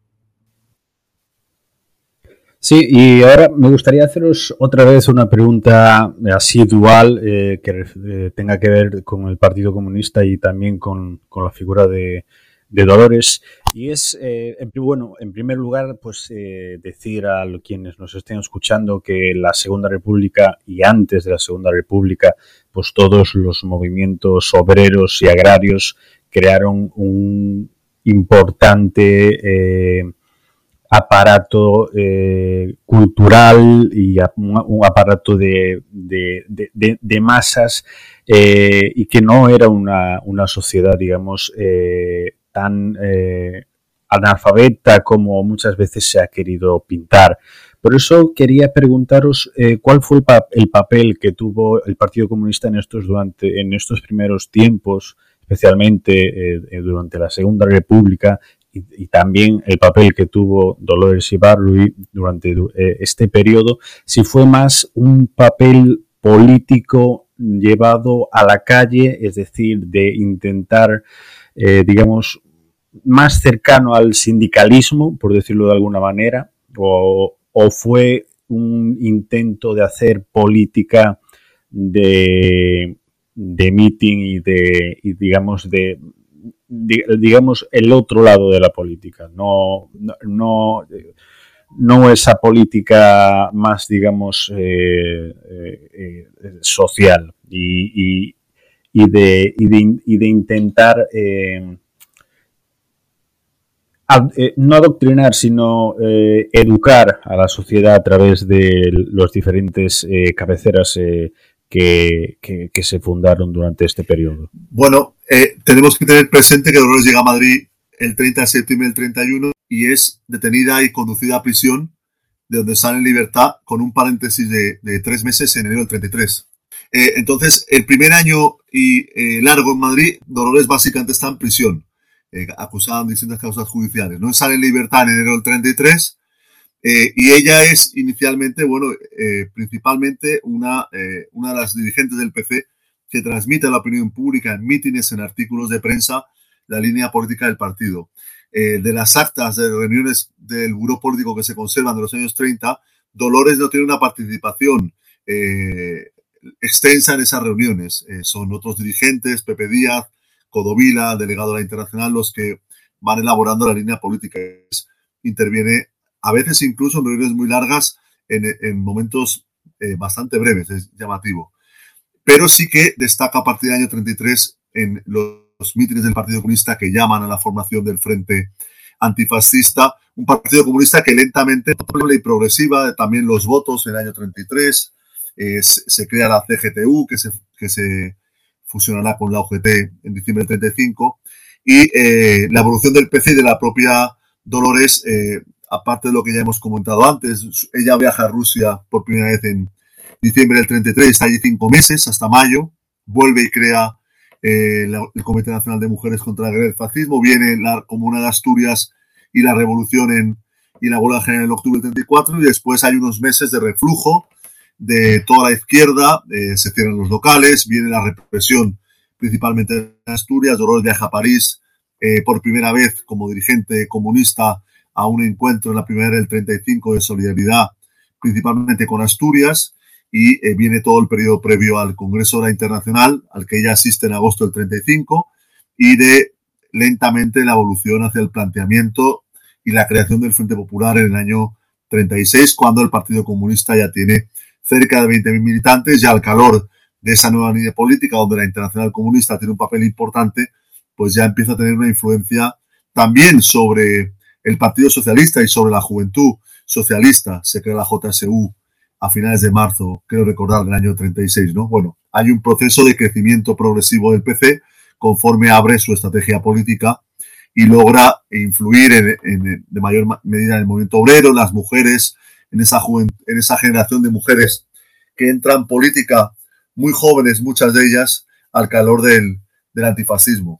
Sí, y ahora me gustaría haceros otra vez una pregunta así dual eh, que eh, tenga que ver con el Partido Comunista y también con, con la figura de, de Dolores. Y es, eh, en, bueno, en primer lugar, pues eh, decir a los, quienes nos estén escuchando que la Segunda República y antes de la Segunda República, pues todos los movimientos obreros y agrarios crearon un importante eh, aparato eh, cultural y a, un, un aparato de, de, de, de, de masas eh, y que no era una, una sociedad, digamos, eh, tan eh, analfabeta como muchas veces se ha querido pintar. Por eso quería preguntaros eh, cuál fue el, pa el papel que tuvo el Partido Comunista en estos, durante, en estos primeros tiempos, especialmente eh, durante la Segunda República, y, y también el papel que tuvo Dolores Ibarruri durante eh, este periodo, si fue más un papel político llevado a la calle, es decir, de intentar, eh, digamos, más cercano al sindicalismo, por decirlo de alguna manera, o, o fue un intento de hacer política de, de meeting y de, y digamos, de, de, digamos, el otro lado de la política, no, no, no, no esa política más, digamos, eh, eh, eh, social y, y, y, de, y, de, y de intentar eh, ad, eh, no adoctrinar, sino eh, educar a la sociedad a través de los diferentes eh, cabeceras eh, que, que, que se fundaron durante este periodo. Bueno, eh, tenemos que tener presente que Dolores llega a Madrid el treinta de septiembre del treinta y uno y es detenida y conducida a prisión, de donde sale en libertad con un paréntesis de, de tres meses en enero del treinta y tres. Eh, entonces, el primer año y eh, largo en Madrid, Dolores básicamente está en prisión, eh, acusada en distintas causas judiciales, ¿no? Sale en libertad en enero del treinta y tres eh, y ella es inicialmente, bueno, eh, principalmente una, eh, una de las dirigentes del P C que transmite a la opinión pública en mítines, en artículos de prensa, la línea política del partido. Eh, de las actas de reuniones del buró político que se conservan de los años treinta, Dolores no tiene una participación eh, extensa en esas reuniones. Eh, son otros dirigentes, Pepe Díaz, Codovila, delegado de la Internacional, los que van elaborando la línea política. Interviene a veces incluso en reuniones muy largas, en, en momentos eh, bastante breves, es llamativo. Pero sí que destaca a partir del año treinta y tres en los los mítines del Partido Comunista que llaman a la formación del Frente Antifascista, un Partido Comunista que lentamente y progresiva, también los votos en el año treinta y tres, eh, se, se crea la C G T U que se, que se fusionará con la U G T en diciembre del treinta y cinco, y eh, la evolución del P C y de la propia Dolores, eh, aparte de lo que ya hemos comentado antes, ella viaja a Rusia por primera vez en diciembre del treinta y tres, está allí cinco meses hasta mayo, vuelve y crea eh, la, el Comité Nacional de Mujeres contra la Guerra del Fascismo, viene la Comuna de Asturias y la revolución en, y la huelga general en octubre del treinta y cuatro, y después hay unos meses de reflujo de toda la izquierda, eh, se cierran los locales, viene la represión principalmente en Asturias. Dolores viaja a París eh, por primera vez como dirigente comunista a un encuentro en la primavera del treinta y cinco de solidaridad principalmente con Asturias, y eh, viene todo el periodo previo al Congreso de la Internacional, al que ella asiste en agosto del treinta y cinco, y de lentamente la evolución hacia el planteamiento y la creación del Frente Popular en el año treinta y seis, cuando el Partido Comunista ya tiene cerca de veinte mil militantes, ya al calor de esa nueva línea política, donde la Internacional Comunista tiene un papel importante, pues ya empieza a tener una influencia también sobre el Partido Socialista y sobre la juventud socialista. Se crea la J S U a finales de marzo, creo recordar, del año treinta y seis, ¿no? Bueno, hay un proceso de crecimiento progresivo del P C conforme abre su estrategia política y logra influir en, en, de mayor medida en el movimiento obrero, las mujeres, en esa, juvent- en esa generación de mujeres que entran en política muy jóvenes, muchas de ellas, al calor del, del antifascismo.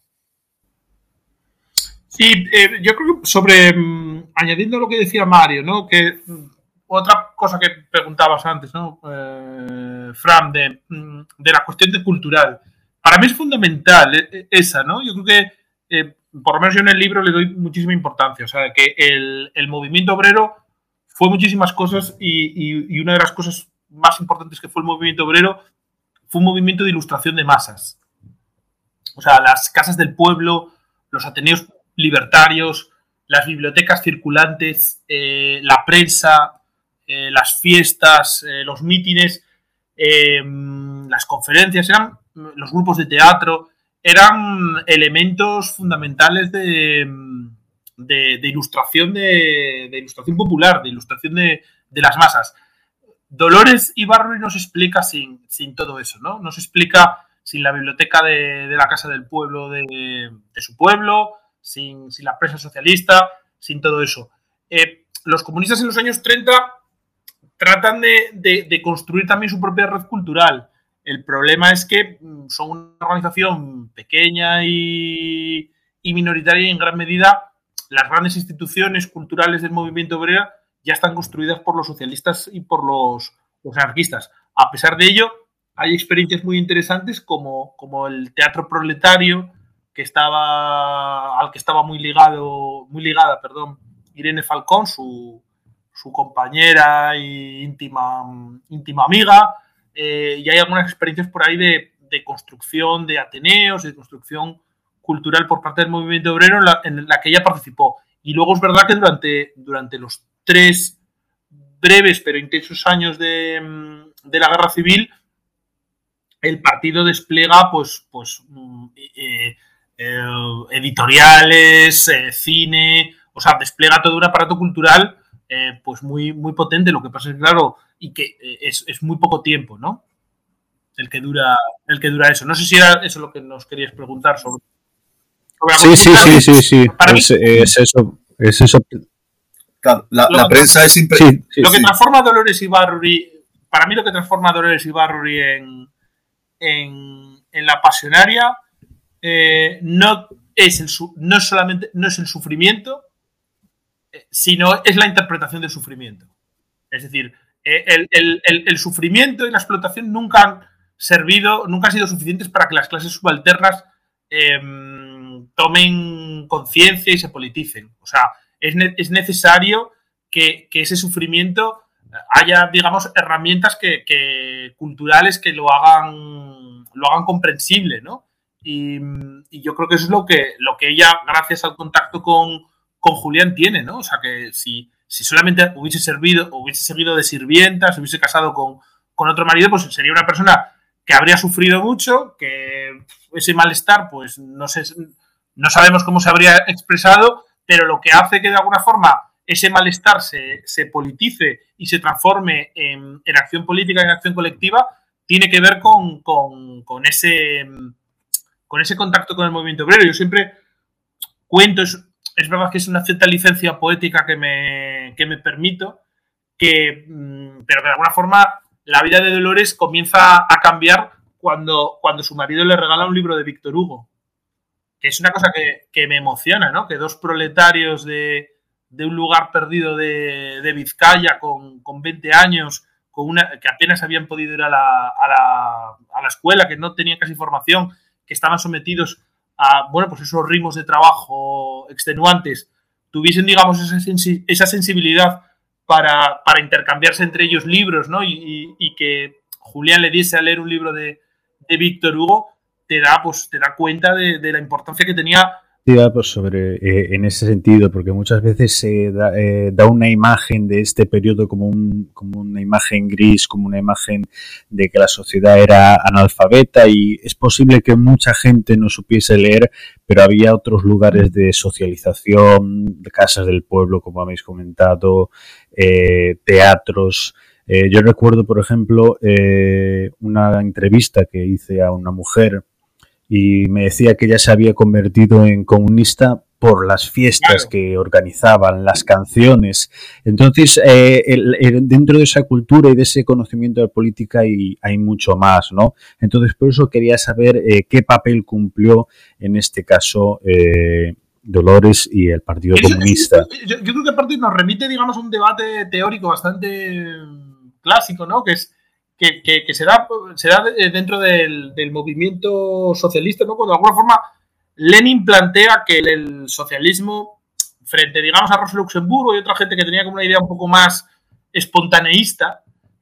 Sí, eh, yo creo que sobre, mmm, añadiendo lo que decía Mario, ¿no? Que otra cosa que preguntabas antes, ¿no? Eh, Fran, de, de la cuestión de cultural. Para mí es fundamental eh, esa, ¿no? Yo creo que, eh, por lo menos yo en el libro le doy muchísima importancia. O sea, que el, el movimiento obrero fue muchísimas cosas y, y, y una de las cosas más importantes que fue el movimiento obrero fue un movimiento de ilustración de masas. O sea, las casas del pueblo, los ateneos libertarios, las bibliotecas circulantes, eh, la prensa, eh, las fiestas, eh, los mítines, eh, las conferencias, eran los grupos de teatro, eran elementos fundamentales de, de, de ilustración de, de ilustración popular, de ilustración de, de las masas. Dolores Ibarruri nos explica sin, sin todo eso, ¿no? Nos explica sin la biblioteca de, de la Casa del Pueblo de, de su pueblo, sin, sin la prensa socialista, sin todo eso. Eh, los comunistas en los años treinta tratan de, de, de construir también su propia red cultural. El problema es que son una organización pequeña y, y minoritaria, y en gran medida las grandes instituciones culturales del movimiento obrero ya están construidas por los socialistas y por los, los anarquistas. A pesar de ello, hay experiencias muy interesantes como, como el teatro proletario, que estaba, al que estaba muy ligado, muy ligada, perdón, Irene Falcón, su, su compañera e íntima, íntima amiga, eh, y hay algunas experiencias por ahí de, de construcción de ateneos, de construcción cultural por parte del movimiento obrero en la, en la que ella participó. Y luego es verdad que durante, durante los tres breves pero intensos años de, de la guerra civil, el partido despliega pues, pues eh, eh, editoriales, eh, cine, o sea, despliega todo un aparato cultural eh, pues muy, muy potente. Lo que pasa es que, claro, y que eh, es, es muy poco tiempo, ¿no? El que dura, el que dura eso. No sé si era eso lo que nos querías preguntar sobre. sobre sí, sí, sí, sí, sí. Para es, mí, es eso. Es eso. Claro, la, la prensa es impre... sí, sí, lo que sí. transforma a Dolores Ibarruri, para mí lo que transforma a Dolores Ibarruri en, en, en la pasionaria eh, no es el no es solamente no es el sufrimiento, eh, sino es la interpretación del sufrimiento. Es decir, eh, el, el, el, el sufrimiento y la explotación nunca han servido, nunca han sido suficientes para que las clases subalternas eh, tomen conciencia y se politicen. O sea, es, ne- es necesario que, que ese sufrimiento haya, digamos, herramientas que, que culturales que lo hagan, lo hagan comprensible, ¿no? Y, y yo creo que eso es lo que, lo que ella, gracias al contacto con, con Julián, tiene, ¿no? O sea, que si, si solamente hubiese servido, hubiese seguido de sirvienta, se hubiese casado con, con otro marido, pues sería una persona que habría sufrido mucho, que ese malestar, pues no sé, no sabemos cómo se habría expresado, pero lo que hace que de alguna forma ese malestar se, se politice y se transforme en, en acción política y en acción colectiva, tiene que ver con, con, con, ese, con ese contacto con el movimiento obrero. Yo siempre cuento, es, es verdad que es una cierta licencia poética que me, que me permito, que, pero que de alguna forma la vida de Dolores comienza a cambiar cuando, cuando su marido le regala un libro de Víctor Hugo, que es una cosa que, que me emociona, ¿no? Que dos proletarios de, de un lugar perdido de, de Vizcaya con, con veinte años, con una, que apenas habían podido ir a la, a, la, a la escuela, que no tenían casi formación, que estaban sometidos a, bueno, pues esos ritmos de trabajo extenuantes, tuviesen, digamos, esa, sensi- esa sensibilidad para, para intercambiarse entre ellos libros, ¿no? Y, y, y que Julián le diese a leer un libro de, de Víctor Hugo, te da, pues, te da cuenta de, de la importancia que tenía. Pues sobre eh, en ese sentido, porque muchas veces se da, eh, da una imagen de este periodo como, un, como una imagen gris, como una imagen de que la sociedad era analfabeta, y es posible que mucha gente no supiese leer, pero había otros lugares de socialización, de casas del pueblo, como habéis comentado, eh, teatros. Eh, yo recuerdo, por ejemplo, eh, una entrevista que hice a una mujer y me decía que ella se había convertido en comunista por las fiestas claro. que organizaban, las canciones. Entonces, eh, el, el, dentro de esa cultura y de ese conocimiento de política hay, hay mucho más, ¿no? Entonces, por eso quería saber eh, qué papel cumplió en este caso eh, Dolores y el Partido eso, Comunista. Yo, yo creo que aparte nos remite, digamos, a un debate teórico bastante clásico, ¿no? Que es Que, que, que se da, se da dentro del, del movimiento socialista, ¿no? Cuando de alguna forma Lenin plantea que el, el socialismo, frente, digamos, a Rosa Luxemburgo y otra gente que tenía como una idea un poco más espontaneísta,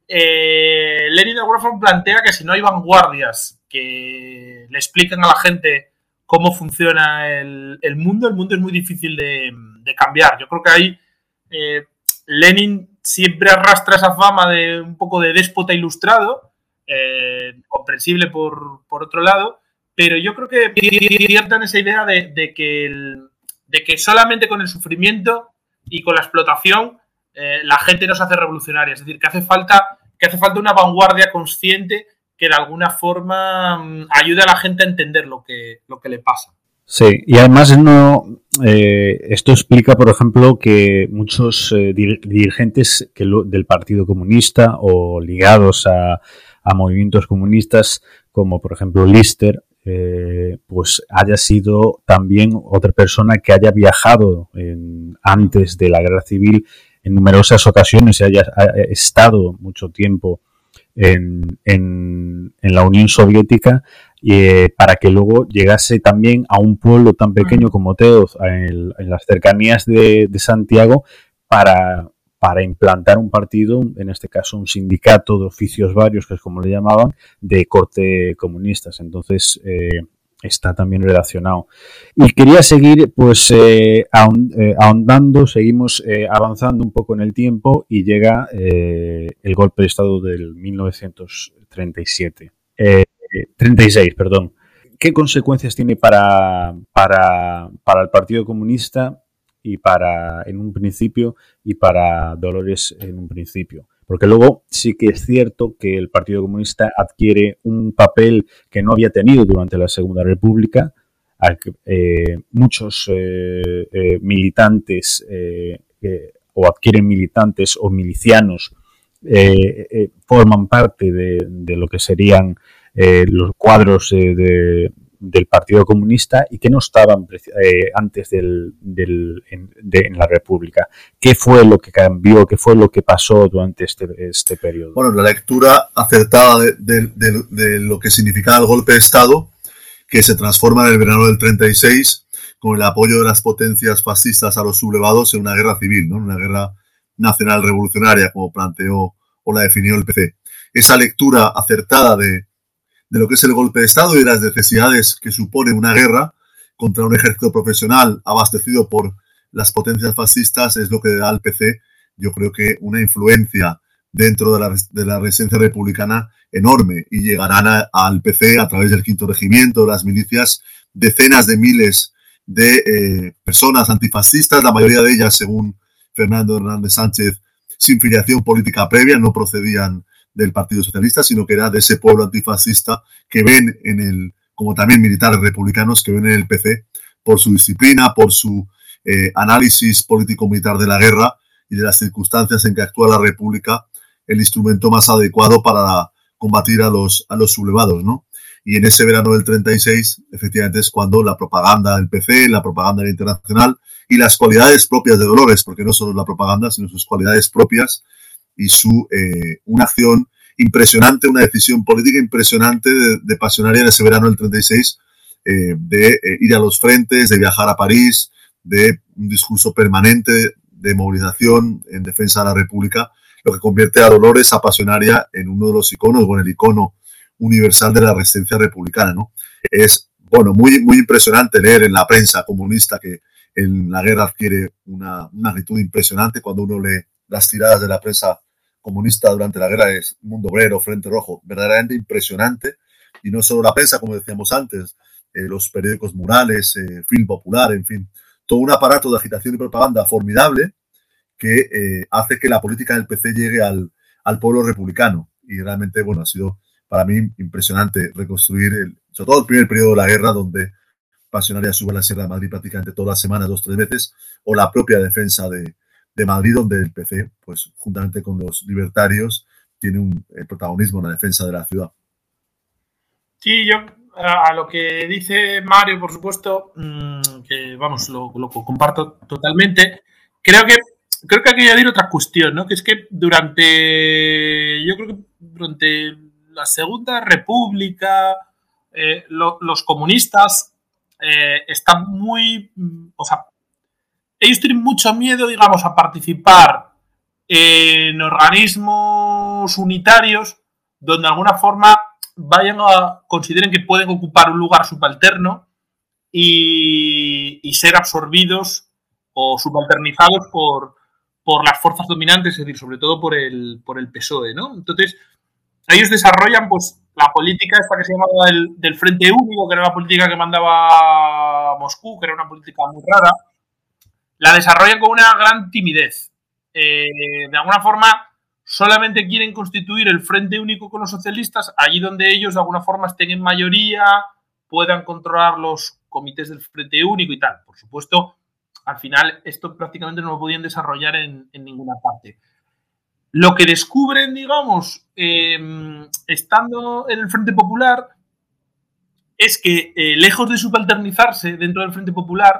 eh, Lenin de alguna forma plantea que si no hay vanguardias que le expliquen a la gente cómo funciona el, el mundo, el mundo es muy difícil de, de cambiar. Yo creo que ahí eh, Lenin siempre arrastra esa fama de un poco de déspota ilustrado, eh, comprensible por, por otro lado, pero yo creo que pierden esa idea de, de, que el, de que solamente con el sufrimiento y con la explotación eh, la gente no se hace revolucionaria. Es decir, que hace falta, que hace falta una vanguardia consciente que de alguna forma um, ayude a la gente a entender lo que, lo que le pasa. Sí, y además no eh, esto explica, por ejemplo, que muchos eh, dirigentes que lo, del Partido Comunista o ligados a, a movimientos comunistas, como por ejemplo Lister, eh, pues haya sido también otra persona que haya viajado en, antes de la Guerra Civil en numerosas ocasiones y haya, haya estado mucho tiempo en, en, en la Unión Soviética, Eh, para que luego llegase también a un pueblo tan pequeño como Teoz, en, en las cercanías de, de Santiago, para, para implantar un partido, en este caso un sindicato de oficios varios, que es como le llamaban, de corte comunistas. Entonces eh, está también relacionado. Y quería seguir pues eh, ahond, eh, ahondando, seguimos eh, avanzando un poco en el tiempo y llega eh, el golpe de Estado del mil novecientos treinta y siete. Eh, treinta y seis, perdón. ¿Qué consecuencias tiene para, para, para el Partido Comunista y para, en un principio, y para Dolores en un principio? Porque luego sí que es cierto que el Partido Comunista adquiere un papel que no había tenido durante la Segunda República. Eh, muchos eh, eh, militantes eh, eh, o adquieren militantes o milicianos eh, eh, forman parte de, de lo que serían Eh, los cuadros eh, de, del Partido Comunista y que no estaban eh, antes del, del, en, de, en la República. ¿Qué fue lo que cambió? ¿Qué fue lo que pasó durante este, este periodo? Bueno, la lectura acertada de, de, de, de lo que significaba el golpe de Estado, que se transforma en el verano del treinta y seis con el apoyo de las potencias fascistas a los sublevados en una guerra civil, ¿no? Una guerra nacional revolucionaria, como planteó o la definió el P C. Esa lectura acertada de de lo que es el golpe de Estado y de las necesidades que supone una guerra contra un ejército profesional abastecido por las potencias fascistas es lo que da al P C, yo creo que una influencia dentro de la, de la resistencia republicana enorme, y llegarán a, al P C a través del quinto regimiento, las milicias, decenas de miles de eh, personas antifascistas, la mayoría de ellas, según Fernando Hernández Sánchez, sin filiación política previa, no procedían del Partido Socialista, sino que era de ese pueblo antifascista que ven en el, como también militares republicanos, que ven en el P C, por su disciplina, por su eh, análisis político-militar de la guerra y de las circunstancias en que actúa la República, el instrumento más adecuado para combatir a los, a los sublevados, ¿no? Y en ese verano del treinta y seis, efectivamente, es cuando la propaganda del P C, la propaganda del Internacional y las cualidades propias de Dolores, porque no solo la propaganda, sino sus cualidades propias y su eh, una acción impresionante, una decisión política impresionante de, de Pasionaria en ese verano del treinta y seis, eh, de eh, ir a los frentes, de viajar a París, de un discurso permanente de, de movilización en defensa de la República, lo que convierte a Dolores, a Pasionaria, en uno de los iconos, bueno, el icono universal de la resistencia republicana, ¿no? Es, bueno, muy, muy impresionante leer en la prensa comunista que en la guerra adquiere una, una magnitud impresionante. Cuando uno lee las tiradas de la prensa comunista durante la guerra, es Mundo Obrero, Frente Rojo, verdaderamente impresionante. Y no solo la prensa, como decíamos antes, eh, los periódicos murales, eh, Film Popular, en fin, todo un aparato de agitación y propaganda formidable que eh, hace que la política del P C llegue al, al pueblo republicano. Y realmente, bueno, ha sido para mí impresionante reconstruir, el, sobre todo el primer periodo de la guerra, donde Pasionaria sube a la Sierra de Madrid prácticamente todas las semanas, dos, tres veces, o la propia defensa de, de Madrid, donde el P C, pues juntamente con los libertarios, tiene un el protagonismo en la defensa de la ciudad. Sí, yo a lo que dice Mario, por supuesto, que vamos, lo, lo comparto totalmente. Creo que creo que hay que añadir otra cuestión, ¿no? Que es que durante, yo creo que durante la Segunda República, eh, lo, los comunistas eh, están muy, o sea, ellos tienen mucho miedo, digamos, a participar en organismos unitarios donde de alguna forma vayan a consideren que pueden ocupar un lugar subalterno y, y ser absorbidos o subalternizados por, por las fuerzas dominantes, es decir, sobre todo por el, por el P S O E, ¿no? Entonces, ellos desarrollan pues la política esta que se llamaba del, del Frente Único, que era la política que mandaba Moscú, que era una política muy rara, la desarrollan con una gran timidez. Eh, de alguna forma, solamente quieren constituir el Frente Único con los socialistas allí donde ellos de alguna forma estén en mayoría, puedan controlar los comités del Frente Único y tal. Por supuesto, al final esto prácticamente no lo podían desarrollar en, en ninguna parte. Lo que descubren, digamos, eh, estando en el Frente Popular, es que eh, lejos de subalternizarse dentro del Frente Popular,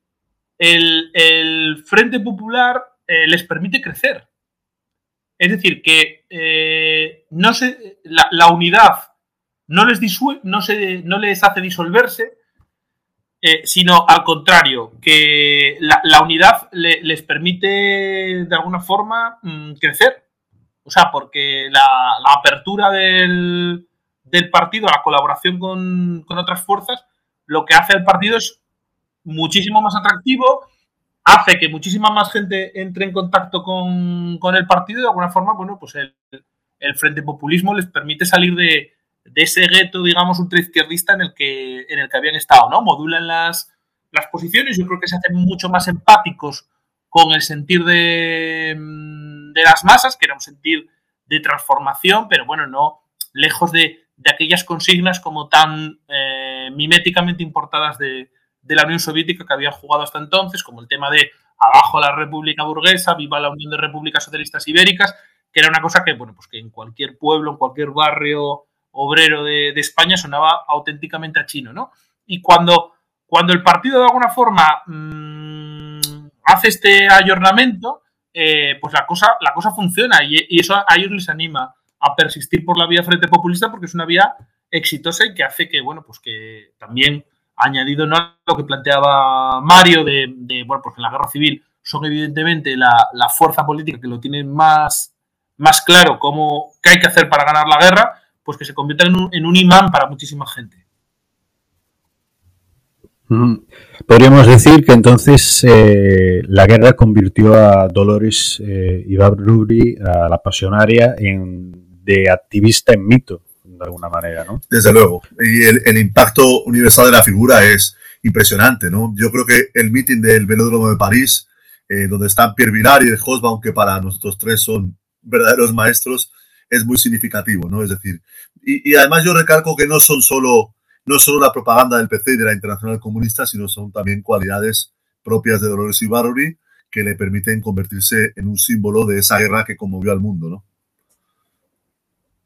el, el Frente Popular eh, les permite crecer. Es decir, que eh, no se, la, la unidad no les, disuel, no, se, no les hace disolverse, eh, sino al contrario, que la, la unidad le, les permite de alguna forma mmm, crecer. O sea, porque la, la apertura del, del partido a la colaboración con, con otras fuerzas, lo que hace al partido es muchísimo más atractivo, hace que muchísima más gente entre en contacto con, con el partido y de alguna forma, bueno, pues el, el Frente Populismo les permite salir de, de ese gueto, digamos, ultraizquierdista en el que, en el que habían estado, ¿no? Modulan las, las posiciones, yo creo que se hacen mucho más empáticos con el sentir de, de las masas, que era un sentir de transformación, pero bueno, no lejos de, de aquellas consignas como tan eh, miméticamente importadas de, de la Unión Soviética que habían jugado hasta entonces, como el tema de abajo la República Burguesa, viva la Unión de Repúblicas Socialistas Ibéricas, que era una cosa que, bueno, pues que en cualquier pueblo, en cualquier barrio obrero de, de España sonaba auténticamente a chino, ¿no? Y cuando, cuando el partido de alguna forma mmm, hace este ayornamiento, eh, pues la cosa, la cosa funciona y, y eso a ellos les anima a persistir por la vía Frente Populista porque es una vía exitosa y que hace que, bueno, pues que también añadido no a lo que planteaba Mario de, de bueno, porque en la guerra civil son evidentemente la, la fuerza política que lo tiene más, más claro cómo, qué hay que hacer para ganar la guerra, pues que se convierta en un, en un imán para muchísima gente. Podríamos decir que entonces eh, la guerra convirtió a Dolores eh, Ibárruri, a la Pasionaria, en, de activista en mito, de alguna manera, ¿no? Desde luego. Y el, el impacto universal de la figura es impresionante, ¿no? Yo creo que el meeting del Velódromo de París, eh, donde están Pierre Vilar y el Hobsbawm, que para nosotros tres son verdaderos maestros, es muy significativo, ¿no? Es decir, y, y además yo recalco que no son solo... no solo la propaganda del P C y de la Internacional Comunista, sino son también cualidades propias de Dolores Ibárruri que le permiten convertirse en un símbolo de esa guerra que conmovió al mundo, ¿no?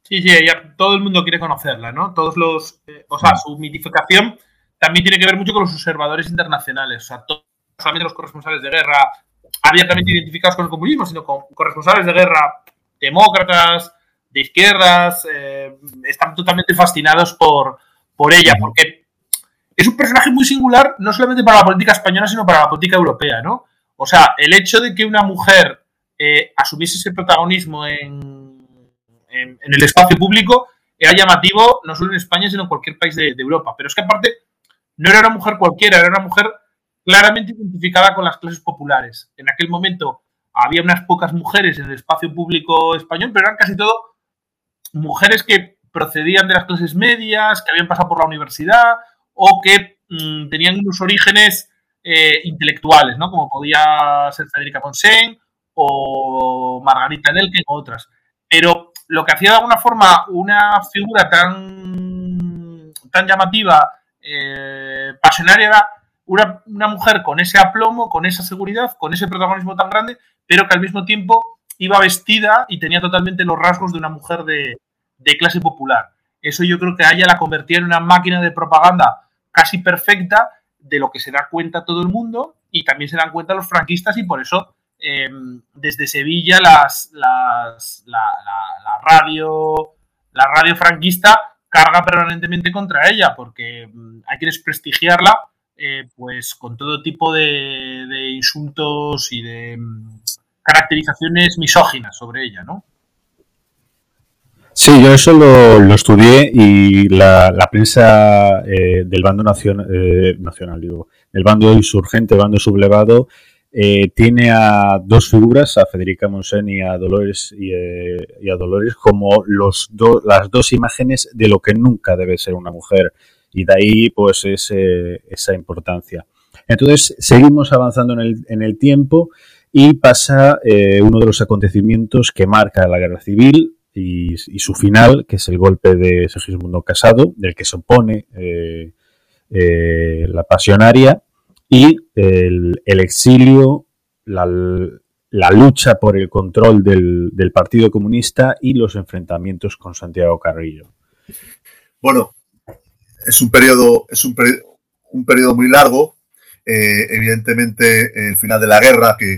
Sí, sí, ella, todo el mundo quiere conocerla, ¿no? Todos los... Eh, o sea, su mitificación también tiene que ver mucho con los observadores internacionales. O sea, todos, no solamente los corresponsales de guerra abiertamente identificados con el comunismo, sino con corresponsales de guerra demócratas, de izquierdas, eh, están totalmente fascinados por, por ella, porque es un personaje muy singular, no solamente para la política española, sino para la política europea, ¿no? O sea, el hecho de que una mujer eh, asumiese ese protagonismo en, en, en el espacio público era llamativo no solo en España, sino en cualquier país de, de Europa. Pero es que aparte no era una mujer cualquiera, era una mujer claramente identificada con las clases populares. En aquel momento había unas pocas mujeres en el espacio público español, pero eran casi todo mujeres que procedían de las clases medias, que habían pasado por la universidad o que mmm, tenían unos orígenes eh, intelectuales, ¿no? Como podía ser Federica Ponsén o Margarita Nelken o otras. Pero lo que hacía de alguna forma una figura tan, tan llamativa, eh, pasionaria, era una, una mujer con ese aplomo, con esa seguridad, con ese protagonismo tan grande, pero que al mismo tiempo iba vestida y tenía totalmente los rasgos de una mujer de, de clase popular. Eso yo creo que a ella la convertía en una máquina de propaganda casi perfecta de lo que se da cuenta todo el mundo y también se dan cuenta los franquistas y por eso eh, desde Sevilla las, las, la, la, la, radio, la radio franquista carga permanentemente contra ella porque hay que desprestigiarla eh, pues con todo tipo de, de insultos y de caracterizaciones misóginas sobre ella, ¿no? Sí, yo eso lo, lo estudié y la, la prensa eh, del bando nacion, eh, nacional, digo, el bando insurgente, el bando sublevado, eh, tiene a dos figuras, a Federica Montseny y a Dolores y, eh, y a Dolores como los do, las dos imágenes de lo que nunca debe ser una mujer y de ahí pues ese, esa importancia. Entonces seguimos avanzando en el, en el tiempo y pasa eh, uno de los acontecimientos que marca la guerra civil y, y su final, que es el golpe de Segismundo Casado, del que se opone eh, eh, la pasionaria, y el, el exilio, la, la lucha por el control del, del Partido Comunista y los enfrentamientos con Santiago Carrillo. Bueno, es un periodo, es un, peri- un periodo muy largo. Eh, evidentemente, el final de la guerra que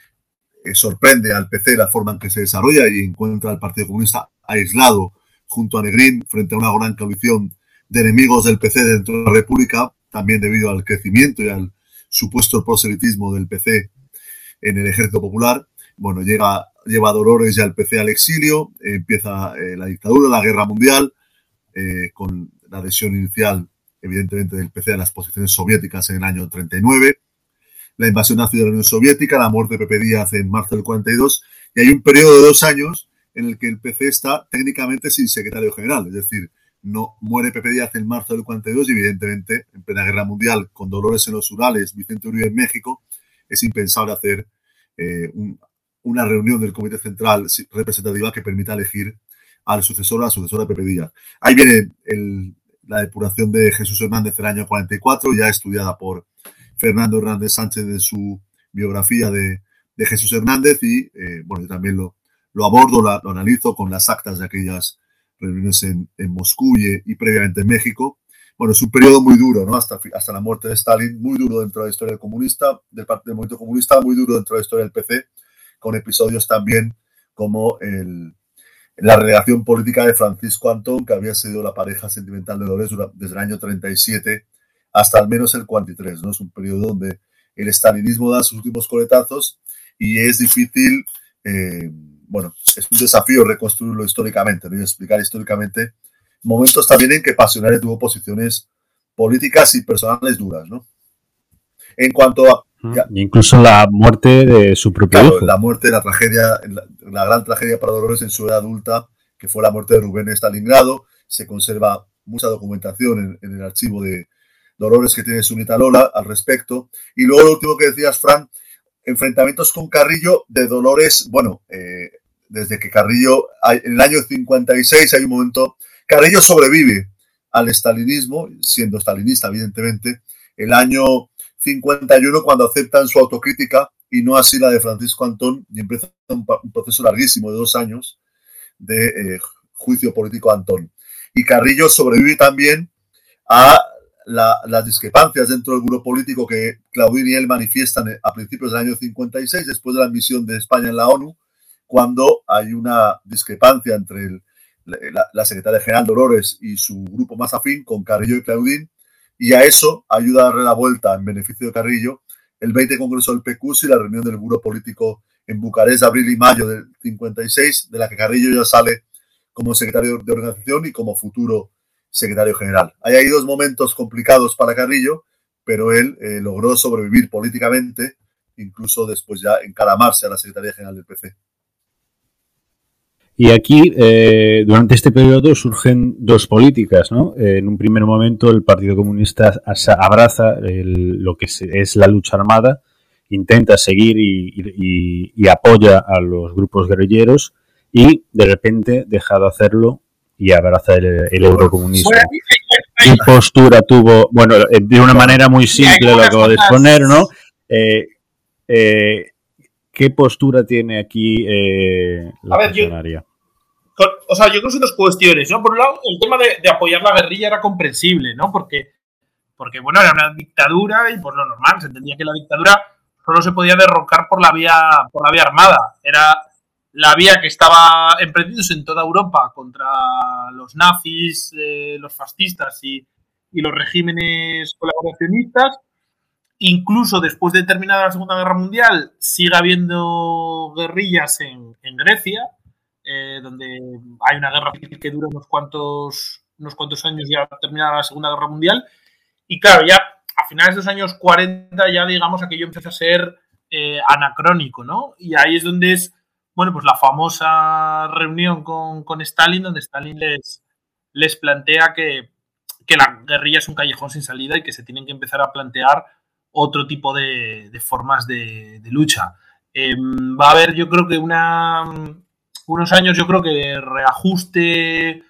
eh, sorprende al P C la forma en que se desarrolla y encuentra al Partido Comunista aislado junto a Negrín frente a una gran coalición de enemigos del P C dentro de la República, también debido al crecimiento y al supuesto proselitismo del P C en el Ejército Popular. Bueno, llega, lleva a Dolores y al P C al exilio, eh, empieza eh, la dictadura, la guerra mundial, eh, con la adhesión inicial, evidentemente, del P C a las posiciones soviéticas en el año treinta y nueve, la invasión nazi de la Unión Soviética, la muerte de Pepe Díaz en marzo del cuarenta y dos, y hay un periodo de dos años en el que el P C está técnicamente sin secretario general, es decir, no muere Pepe Díaz en marzo del cuarenta y dos y evidentemente en plena guerra mundial con Dolores en los Urales, Vicente Uribe en México, es impensable hacer eh, un, una reunión del Comité Central representativa que permita elegir al sucesor o a la sucesora de Pepe Díaz. Ahí viene el, la depuración de Jesús Hernández en el año cuarenta y cuatro, ya estudiada por Fernando Hernández Sánchez en su biografía de, de Jesús Hernández y eh, bueno, yo también lo, lo abordo, la, lo analizo con las actas de aquellas reuniones en, en Moscú y, y previamente en México. Bueno, es un periodo muy duro, ¿no? Hasta, hasta la muerte de Stalin, muy duro dentro de la historia del comunista, del, del movimiento comunista, muy duro dentro de la historia del P C, con episodios también como el, la relación política de Francisco Antón, que había sido la pareja sentimental de Dolores desde el año treinta y siete hasta al menos el cuarenta y tres, ¿no? Es un periodo donde el estalinismo da sus últimos coletazos y es difícil, eh, bueno, es un desafío reconstruirlo históricamente, ¿no? Y explicar históricamente momentos también en que Pasionaria tuvo posiciones políticas y personales duras, ¿no? En cuanto a... Ya, incluso la muerte de su propio claro, hijo. La muerte, la tragedia, la, la gran tragedia para Dolores en su edad adulta, que fue la muerte de Rubén en Stalingrado. Se conserva mucha documentación en, en el archivo de Dolores que tiene Sunita Lola al respecto. Y luego lo último que decías, Fran, enfrentamientos con Carrillo de Dolores, bueno, eh, desde que Carrillo, hay, en el año cincuenta y seis hay un momento, Carrillo sobrevive al estalinismo, siendo stalinista evidentemente, el año cincuenta y uno cuando aceptan su autocrítica y no así la de Francisco Antón y empieza un, un proceso larguísimo de dos años de eh, juicio político a Antón. Y Carrillo sobrevive también a la, las discrepancias dentro del grupo político que Claudín y él manifiestan a principios del año cincuenta y seis, después de la admisión de España en la ONU, cuando hay una discrepancia entre el, la, la secretaria general Dolores y su grupo más afín, con Carrillo y Claudín, y a eso ayuda a darle la vuelta en beneficio de Carrillo el veinte Congreso del P Q S y la reunión del Buró Político en Bucarest de abril y mayo del cincuenta y seis, de la que Carrillo ya sale como secretario de organización y como futuro secretario general. Hay ahí dos momentos complicados para Carrillo, pero él eh, logró sobrevivir políticamente, incluso después ya encaramarse a la Secretaría General del P C. Y aquí, eh, durante este periodo, surgen dos políticas, ¿no? Eh, en un primer momento, el Partido Comunista abraza el, lo que es la lucha armada, intenta seguir y, y, y apoya a los grupos guerrilleros, y de repente deja de hacerlo y abraza el, el eurocomunismo. ¿Qué postura tuvo? Bueno, de una manera muy simple lo acabo de exponer, ¿no? Eh, eh, ¿Qué postura tiene aquí eh, la funcionaria? O sea, yo creo que son dos cuestiones, ¿no? Por un lado, el tema de, de apoyar la guerrilla era comprensible, ¿no? Porque, porque, bueno, era una dictadura y por lo normal se entendía que la dictadura solo se podía derrocar por la vía, por la vía armada. Era la vía que estaba emprendiéndose en toda Europa contra los nazis, eh, los fascistas y, y los regímenes colaboracionistas. Incluso después de terminada la Segunda Guerra Mundial, sigue habiendo guerrillas en, en Grecia, eh, donde hay una guerra que dura unos cuantos, unos cuantos años ya terminada la Segunda Guerra Mundial. Y claro, ya a finales de los años cuarenta ya, digamos, aquello empieza a ser eh, anacrónico, ¿no? Y ahí es donde es, bueno, pues la famosa reunión con, con Stalin, donde Stalin les, les plantea que, que la guerrilla es un callejón sin salida y que se tienen que empezar a plantear otro tipo de, de formas de, de lucha. Eh, va a haber, yo creo que una, unos años, yo creo que de reajuste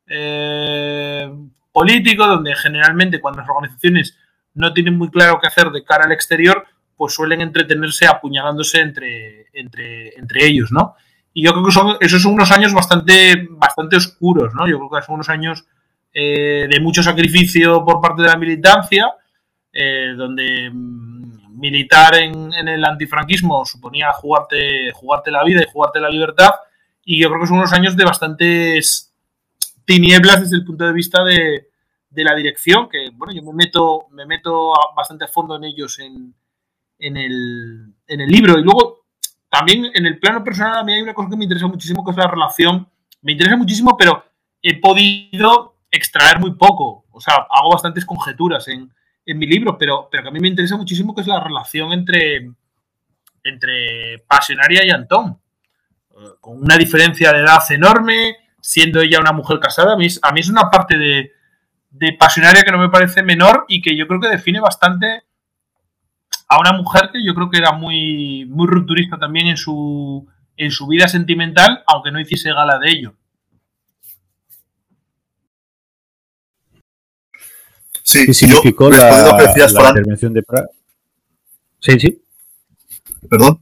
eh, político, donde generalmente cuando las organizaciones no tienen muy claro qué hacer de cara al exterior, pues suelen entretenerse apuñalándose entre, entre, entre ellos, ¿no? Y yo creo que son, esos son unos años bastante, bastante oscuros, ¿no? Yo creo que son unos años eh, de mucho sacrificio por parte de la militancia, eh, donde mm, militar en, en el antifranquismo suponía jugarte, jugarte la vida y jugarte la libertad, y yo creo que son unos años de bastantes tinieblas desde el punto de vista de, de la dirección, que, bueno, yo me meto, me meto bastante a fondo en ellos en En el, en el libro. Y luego también en el plano personal a mí hay una cosa que me interesa muchísimo, que es la relación. Me interesa muchísimo, pero he podido extraer muy poco. O sea, hago bastantes conjeturas en, en mi libro, pero, pero que a mí me interesa muchísimo, que es la relación entre, entre Pasionaria y Antón. Con una diferencia de edad enorme, siendo ella una mujer casada. A mí, a mí es una parte de, de Pasionaria que no me parece menor y que yo creo que define bastante a una mujer que yo creo que era muy, muy rupturista también en su, en su vida sentimental, aunque no hiciese gala de ello. Sí, ¿Qué significó yo, la, aprecias, la intervención de Prat? Sí, sí. ¿Perdón?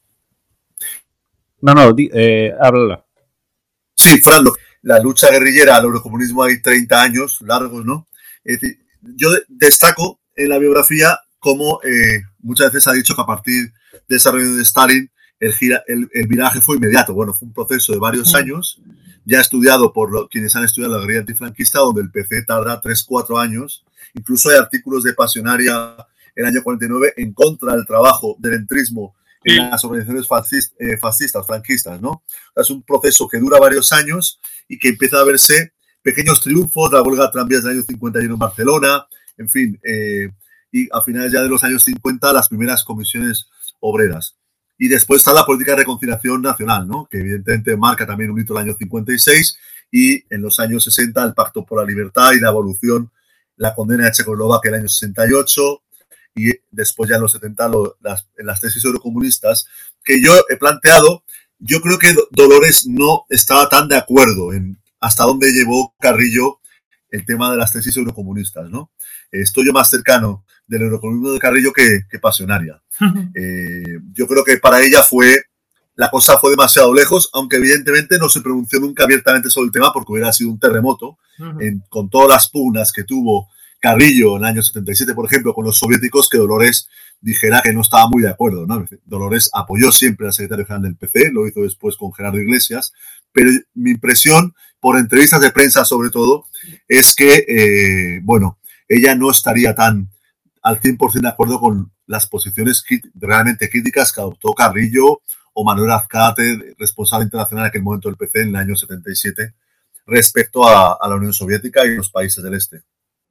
No, no, di, eh, háblala. Sí, Fran, la lucha guerrillera al eurocomunismo hay treinta años largos, ¿no? Es decir, yo destaco en la biografía como eh, muchas veces ha dicho que a partir de esa reunión de Stalin el, gira, el, el viraje fue inmediato. Bueno, fue un proceso de varios años, ya estudiado por lo, quienes han estudiado la guerrilla antifranquista, donde el P C tarda tres cuatro años. Incluso hay artículos de Pasionaria en el año cuarenta y nueve en contra del trabajo del entrismo en sí. las organizaciones fascist, eh, fascistas, franquistas, ¿no? Es un proceso que dura varios años y que empieza a verse pequeños triunfos, la huelga de tranvías del año cincuenta y uno en Barcelona, en fin, eh, y a finales ya de los años cincuenta las primeras comisiones obreras. Y después está la política de reconciliación nacional, ¿no? Que evidentemente marca también un hito el año cincuenta y seis, y en los años sesenta el Pacto por la Libertad y la evolución, la condena de Checoslovaquia en el año sesenta y ocho, y después ya en los setenta lo, las, en las tesis eurocomunistas, que yo he planteado. Yo creo que Dolores no estaba tan de acuerdo en hasta dónde llevó Carrillo el tema de las tesis eurocomunistas, ¿no? Estoy yo más cercano del eurocomunismo de Carrillo que, que Pasionaria. Uh-huh. Eh, yo creo que para ella fue la cosa fue demasiado lejos, aunque evidentemente no se pronunció nunca abiertamente sobre el tema porque hubiera sido un terremoto, uh-huh. en, con todas las pugnas que tuvo Carrillo en el año setenta y siete, por ejemplo, con los soviéticos, que Dolores dijera que no estaba muy de acuerdo, ¿no? Dolores apoyó siempre al secretario general del P C, lo hizo después con Gerardo Iglesias, pero mi impresión, por entrevistas de prensa sobre todo, es que, eh, bueno, ella no estaría tan al cien por ciento de acuerdo con las posiciones crit- realmente críticas que adoptó Carrillo o Manuel Azcárate, responsable internacional en aquel momento del P C en el año setenta y siete, respecto a, a la Unión Soviética y los países del este.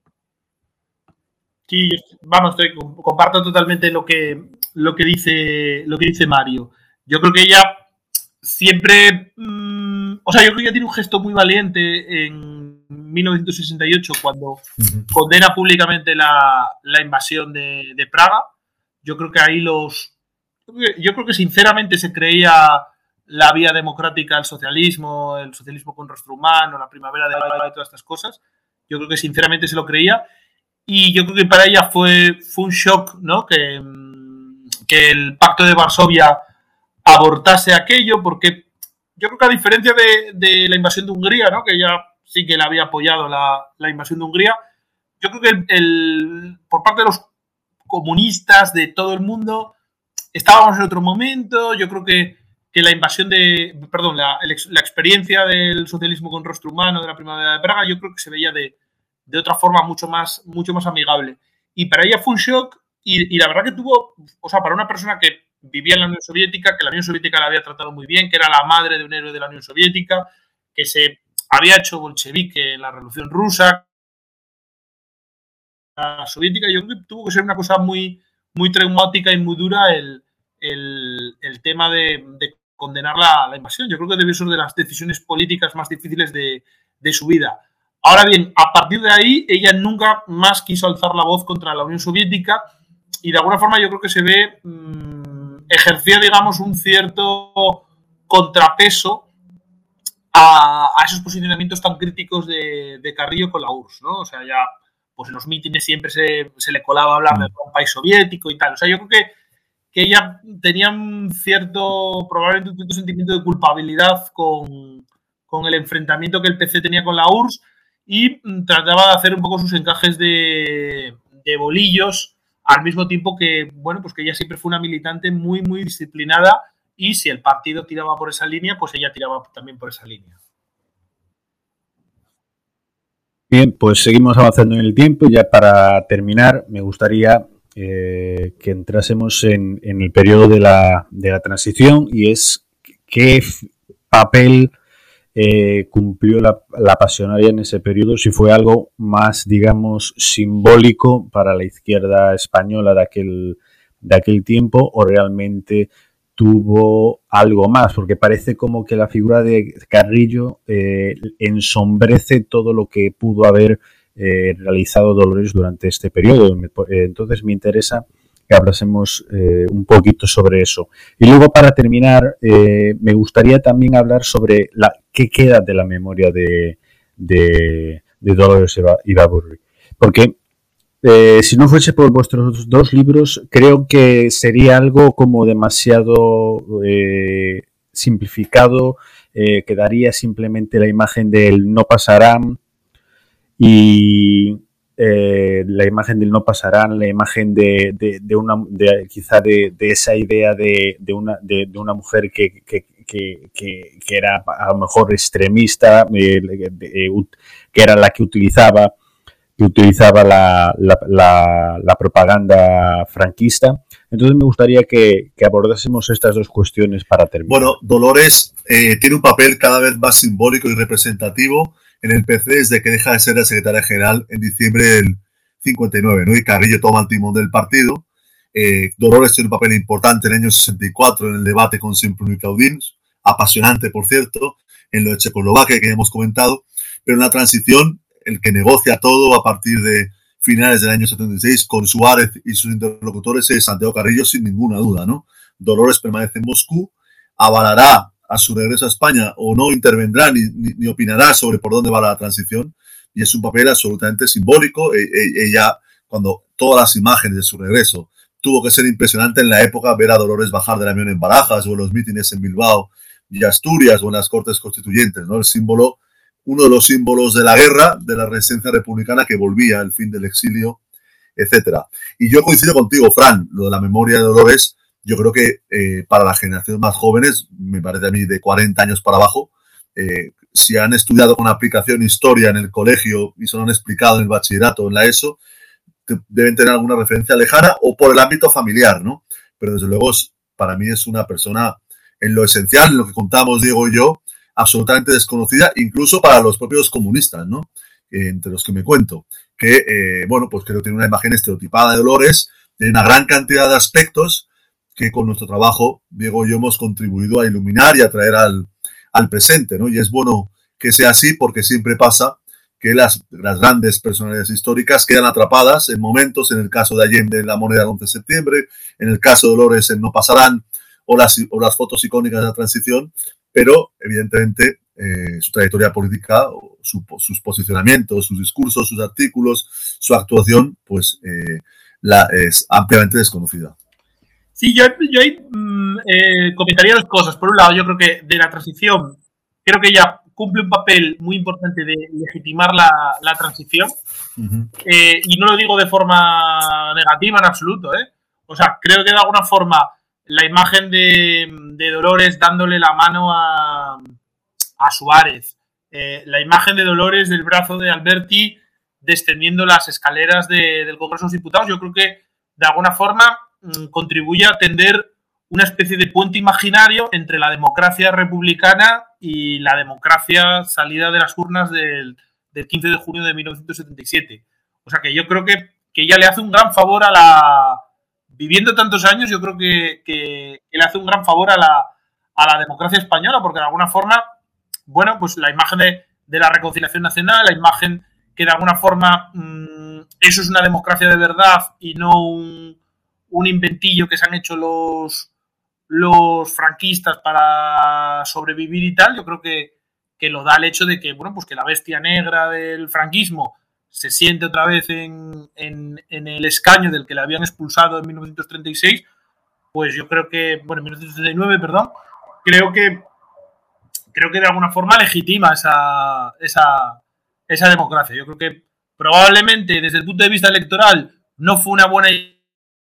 Sí, vamos, estoy, comparto totalmente lo que, lo que dice, lo que dice Mario. Yo creo que ella siempre, mmm, o sea, yo creo que ella tiene un gesto muy valiente en mil novecientos sesenta y ocho cuando uh-huh. condena públicamente la, la invasión de, de Praga. Yo creo que ahí los, yo creo que sinceramente se creía la vía democrática al socialismo, el socialismo con rostro humano, la primavera de y todas estas cosas. Yo creo que sinceramente se lo creía. Y yo creo que para ella fue, fue un shock, ¿no? Que, que el Pacto de Varsovia abortase aquello, porque yo creo que a diferencia de, de la invasión de Hungría, ¿no? Que ella sí que le había apoyado la, la invasión de Hungría, yo creo que el, el, por parte de los comunistas de todo el mundo estábamos en otro momento. Yo creo que, que la invasión de, perdón, la, la experiencia del socialismo con rostro humano de la primavera de Praga, yo creo que se veía de de otra forma mucho más, mucho más amigable. Y para ella fue un shock y, y la verdad que tuvo, o sea, para una persona que vivía en la Unión Soviética, que la Unión Soviética la había tratado muy bien, que era la madre de un héroe de la Unión Soviética, que se había hecho bolchevique en la Revolución Rusa, la soviética, yo creo que tuvo que ser una cosa muy, muy traumática y muy dura el, el, el tema de, de condenar la, la invasión. Yo creo que debió ser de las decisiones políticas más difíciles de, de su vida. Ahora bien, a partir de ahí, ella nunca más quiso alzar la voz contra la Unión Soviética y de alguna forma yo creo que se ve mmm, ejercía, digamos, un cierto contrapeso a, a esos posicionamientos tan críticos de, de Carrillo con la U R S S, ¿no? O sea, ya pues en los mítines siempre se, se le colaba hablar de un país soviético y tal. O sea, yo creo que, que ella tenía un cierto, probablemente un cierto sentimiento de culpabilidad con, con el enfrentamiento que el P C tenía con la U R S S y trataba de hacer un poco sus encajes de, de bolillos, al mismo tiempo que, bueno, pues que ella siempre fue una militante muy, muy disciplinada y si el partido tiraba por esa línea, pues ella tiraba también por esa línea. Bien, pues seguimos avanzando en el tiempo. Ya para terminar, me gustaría eh, que entrásemos en, en el periodo de la, de la transición y es qué papel Eh, cumplió la, la pasionaria en ese periodo, si fue algo más, digamos, simbólico para la izquierda española de aquel, de aquel tiempo o realmente tuvo algo más, porque parece como que la figura de Carrillo eh, ensombrece todo lo que pudo haber eh, realizado Dolores durante este periodo. Entonces me interesa que hablásemos eh, un poquito sobre eso. Y luego, para terminar, eh, me gustaría también hablar sobre la, qué queda de la memoria de, de, de Dolores Ibárruri. Porque eh, si no fuese por vuestros dos libros, creo que sería algo como demasiado eh, simplificado, eh, quedaría simplemente la imagen del no pasarán y... Eh, la imagen del no pasarán, la imagen de, de, de una de, quizá de, de esa idea de, de, una, de, de una mujer que, que, que, que, que era a lo mejor extremista, eh, de, de, que era la que utilizaba que utilizaba la, la, la, la propaganda franquista. Entonces me gustaría que, que abordásemos estas dos cuestiones para terminar. Bueno, Dolores eh, tiene un papel cada vez más simbólico y representativo en el P C desde que deja de ser la secretaria general en diciembre del cincuenta y nueve, ¿no? Y Carrillo toma el timón del partido. Eh, Dolores tiene un papel importante en el año sesenta y cuatro en el debate con Semprún y Caudín, apasionante, por cierto, en lo de Checoslovaquia que ya hemos comentado, pero en la transición, el que negocia todo a partir de finales del año setenta y seis con Suárez y sus interlocutores es Santiago Carrillo, sin ninguna duda, ¿no? Dolores permanece en Moscú, avalará a su regreso a España o no intervendrá ni, ni, ni opinará sobre por dónde va la transición y es un papel absolutamente simbólico. E, e, ella, cuando todas las imágenes de su regreso tuvo que ser impresionante en la época ver a Dolores bajar del avión en Barajas o en los mítines en Bilbao y Asturias o en las Cortes Constituyentes, ¿no? El símbolo, uno de los símbolos de la guerra, de la resistencia republicana que volvía, el fin del exilio, etcétera. Y yo coincido contigo, Fran, lo de la memoria de Dolores, yo creo que eh, para las generaciones más jóvenes, me parece a mí de cuarenta años para abajo, eh, si han estudiado con aplicación historia en el colegio y se lo han explicado en el bachillerato o en la ESO, deben tener alguna referencia lejana o por el ámbito familiar, ¿no? Pero desde luego para mí es una persona en lo esencial, en lo que contamos Diego y yo, absolutamente desconocida, incluso para los propios comunistas, ¿no? Eh, entre los que me cuento, que, eh, bueno, pues creo que tiene una imagen estereotipada de Dolores, tiene una gran cantidad de aspectos que con nuestro trabajo, Diego y yo, hemos contribuido a iluminar y a traer al, al presente, ¿no? Y es bueno que sea así porque siempre pasa que las, las grandes personalidades históricas quedan atrapadas en momentos, en el caso de Allende en la moneda del once de septiembre, en el caso de Dolores en No pasarán, o las, o las fotos icónicas de la transición, pero evidentemente eh, su trayectoria política, su, sus posicionamientos, sus discursos, sus artículos, su actuación, pues eh, la, es ampliamente desconocida. Sí, yo, yo ahí eh, comentaría dos cosas. Por un lado, yo creo que de la transición, creo que ella cumple un papel muy importante de legitimar la, la transición. Uh-huh. Eh, y no lo digo de forma negativa en absoluto, ¿eh? O sea, creo que de alguna forma la imagen de, de Dolores dándole la mano a, a Suárez, eh, la imagen de Dolores del brazo de Alberti descendiendo las escaleras de, del Congreso de los Diputados, yo creo que de alguna forma mmm, contribuye a tender una especie de puente imaginario entre la democracia republicana y la democracia salida de las urnas del, del quince de junio de mil novecientos setenta y siete. O sea que yo creo que, que ella le hace un gran favor a la... Viviendo tantos años, yo creo que, que, que le hace un gran favor a la, a la democracia española, porque de alguna forma, bueno, pues la imagen de, de la reconciliación nacional, la imagen que de alguna forma mmm, eso es una democracia de verdad y no un, un inventillo que se han hecho los... los franquistas para sobrevivir y tal, yo creo que, que lo da el hecho de que, bueno, pues que la bestia negra del franquismo se siente otra vez en, en, en el escaño del que le habían expulsado en mil novecientos treinta y seis, pues yo creo que, bueno, en mil novecientos treinta y nueve, perdón, creo que creo que de alguna forma legitima esa, esa, esa democracia. Yo creo que probablemente desde el punto de vista electoral no fue una buena idea,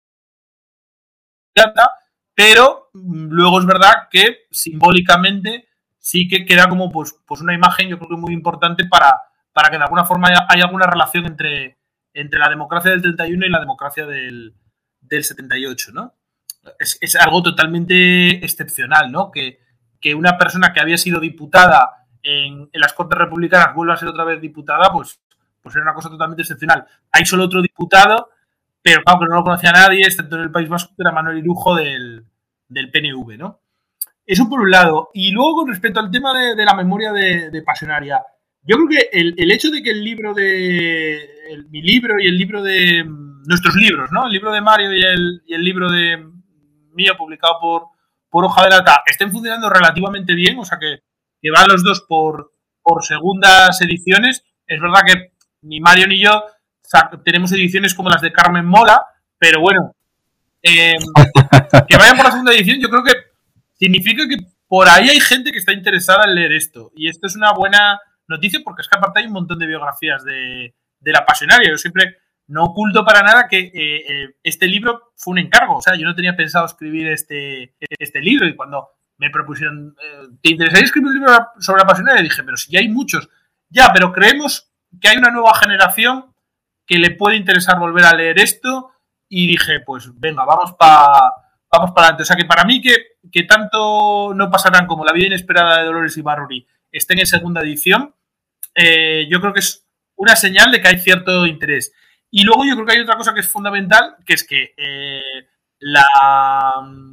pero luego es verdad que simbólicamente sí que queda como pues, pues una imagen, yo creo que muy importante para, para que de alguna forma haya, haya alguna relación entre, entre la democracia del treinta y uno y la democracia del, del setenta y ocho, ¿no? Es, es algo totalmente excepcional, ¿no? Que, que una persona que había sido diputada en, en las Cortes Republicanas vuelva a ser otra vez diputada, pues, pues era una cosa totalmente excepcional. Hay solo otro diputado, pero claro que no lo conocía nadie, excepto en el País Vasco, que era Manuel Irujo del, del P N V, ¿no? Eso por un lado. Y luego, con respecto al tema de, de la memoria de, de Pasionaria, yo creo que el, el hecho de que el libro de... El, mi libro y el libro de... Nuestros libros, ¿no? El libro de Mario y el, y el libro de mío, publicado por, por Hoja de Lata, estén funcionando relativamente bien, o sea que, que van los dos por, por segundas ediciones. Es verdad que ni Mario ni yo... O sea, tenemos ediciones como las de Carmen Mola, pero bueno, eh, que vayan por la segunda edición, yo creo que significa que por ahí hay gente que está interesada en leer esto. Y esto es una buena noticia porque es que aparte hay un montón de biografías de, de la Pasionaria. Yo siempre no oculto para nada que eh, eh, este libro fue un encargo. O sea, yo no tenía pensado escribir este, este libro y cuando me propusieron, eh, ¿te interesaría escribir un libro sobre la Pasionaria? Y dije, pero si ya hay muchos. Ya, pero creemos que hay una nueva generación que le puede interesar volver a leer esto, y dije, pues venga, vamos para vamos para adelante. O sea que para mí que, que tanto No pasarán como La vida inesperada de Dolores Ibárruri estén en segunda edición, eh, yo creo que es una señal de que hay cierto interés. Y luego yo creo que hay otra cosa que es fundamental, que es que eh, la,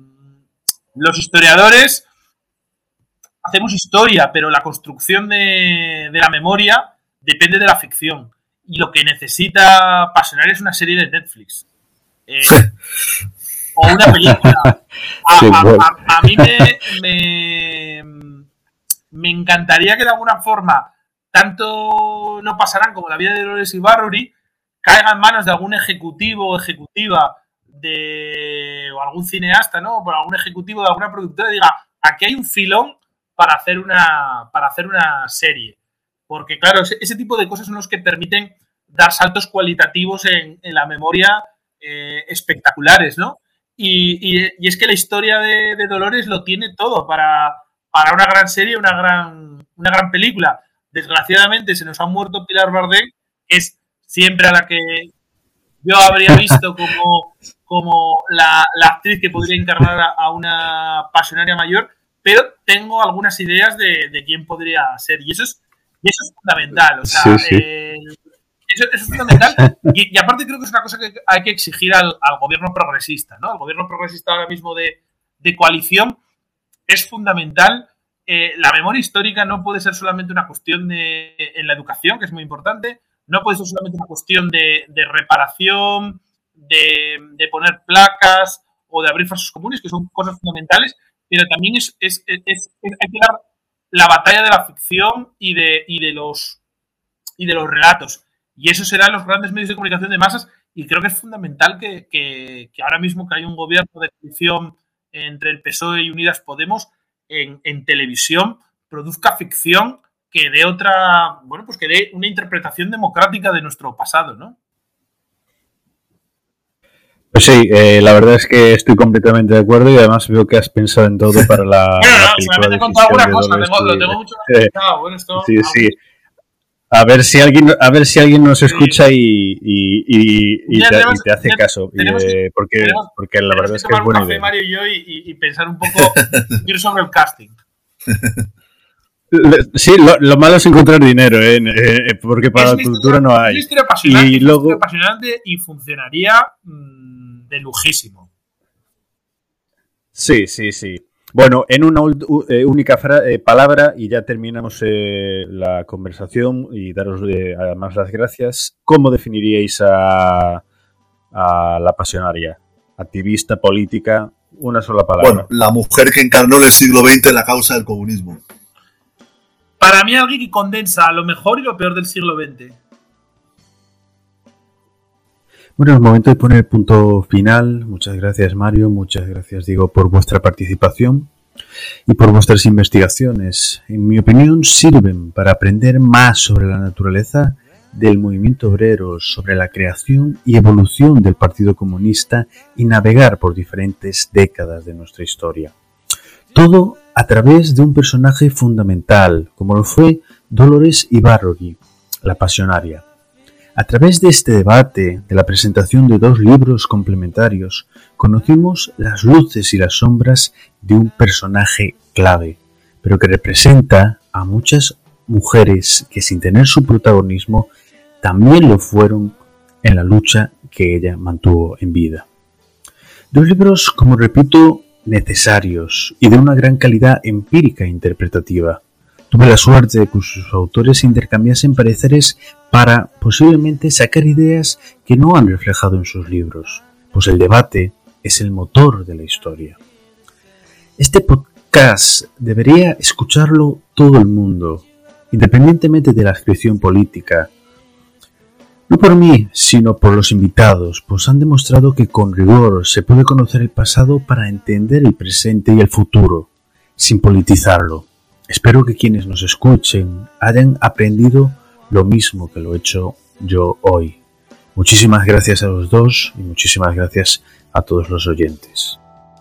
los historiadores hacemos historia, pero la construcción de, de la memoria depende de la ficción. Y lo que necesita Pasionaria es una serie de Netflix. Eh, o una película. A, a, a, a mí me, me, me encantaría que de alguna forma tanto No pasarán como La vida de Dolores Ibárruri caiga en manos de algún ejecutivo o ejecutiva de o algún cineasta, ¿no? O por algún ejecutivo de alguna productora diga, aquí hay un filón para hacer una, para hacer una serie. Porque, claro, ese, ese tipo de cosas son los que permiten dar saltos cualitativos en, en la memoria eh, espectaculares, ¿no? Y, y, y es que la historia de, de Dolores lo tiene todo para, para una gran serie, una gran, una gran película. Desgraciadamente se nos ha muerto Pilar Bardem, que es siempre a la que yo habría visto como, como la, la actriz que podría encarnar a, a una pasionaria mayor, pero tengo algunas ideas de, de quién podría ser. Y eso es, y eso es fundamental. O sea, sí, sí. Eh, eso, eso es fundamental. Y, y aparte creo que es una cosa que hay que exigir al, al gobierno progresista, ¿no? El gobierno progresista ahora mismo de, de coalición es fundamental. Eh, la memoria histórica no puede ser solamente una cuestión de, en la educación, que es muy importante. No puede ser solamente una cuestión de, de reparación, de, de poner placas o de abrir falsos comunes, que son cosas fundamentales, pero también es, es, es, es, es hay que dar la batalla de la ficción y de, y de los y de los relatos. Y eso será en los grandes medios de comunicación de masas, y creo que es fundamental que, que, que ahora mismo que hay un gobierno de coalición entre el P S O E y Unidas Podemos en, en televisión, produzca ficción que dé otra, bueno, pues que dé una interpretación democrática de nuestro pasado, ¿no? Pues sí, eh, la verdad es que estoy completamente de acuerdo y además veo que has pensado en todo para la, bueno, la no, película de ficción alguna de cosa, Dolores. tengo, lo tengo mucho más eh, pensado, bueno, esto... Sí, sí. A ver si alguien, a ver si alguien nos escucha y, y, y, y, te, tenemos, y te hace caso, y, eh, porque, tenemos, porque la verdad es que es buena idea. Mario y yo y, y pensar un poco ir sobre el casting. Sí, lo, lo malo es encontrar dinero, ¿eh? Eh, porque para es la cultura no hay. Es una historia apasionante, y es luego... una historia apasionante y funcionaría mmm, de lujísimo. Sí, sí, sí. Bueno, en una uh, única fra- eh, palabra y ya terminamos eh, la conversación y daros eh, además las gracias. ¿Cómo definiríais a, a la pasionaria? Activista, política, una sola palabra. Bueno, la mujer que encarnó en el siglo veinte la causa del comunismo. Para mí alguien que condensa lo mejor y lo peor del siglo veinte. Bueno, es el momento de poner el punto final. Muchas gracias, Mario. Muchas gracias, Diego, por vuestra participación y por vuestras investigaciones. En mi opinión, sirven para aprender más sobre la naturaleza del movimiento obrero, sobre la creación y evolución del Partido Comunista y navegar por diferentes décadas de nuestra historia. Todo a través de un personaje fundamental, como lo fue Dolores Ibárrogui, la pasionaria. A través de este debate, de la presentación de dos libros complementarios, conocimos las luces y las sombras de un personaje clave, pero que representa a muchas mujeres que sin tener su protagonismo también lo fueron en la lucha que ella mantuvo en vida. Dos libros, como repito, necesarios y de una gran calidad empírica e interpretativa. Tuve la suerte de que sus autores intercambiasen pareceres para posiblemente sacar ideas que no han reflejado en sus libros, pues el debate es el motor de la historia. Este podcast debería escucharlo todo el mundo, independientemente de la adscripción política. No por mí, sino por los invitados, pues han demostrado que con rigor se puede conocer el pasado para entender el presente y el futuro, sin politizarlo. Espero que quienes nos escuchen hayan aprendido lo mismo que lo he hecho yo hoy. Muchísimas gracias a los dos y muchísimas gracias a todos los oyentes.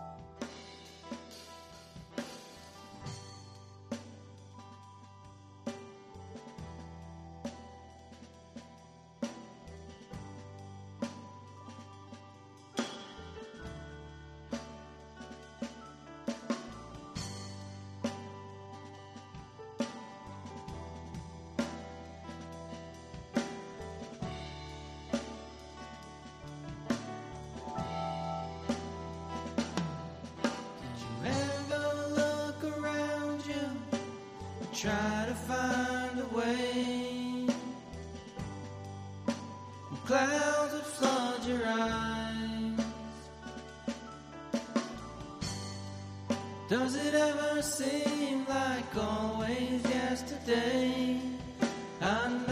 Try to find a way. Clouds that flood your eyes. Does it ever seem like always yesterday? I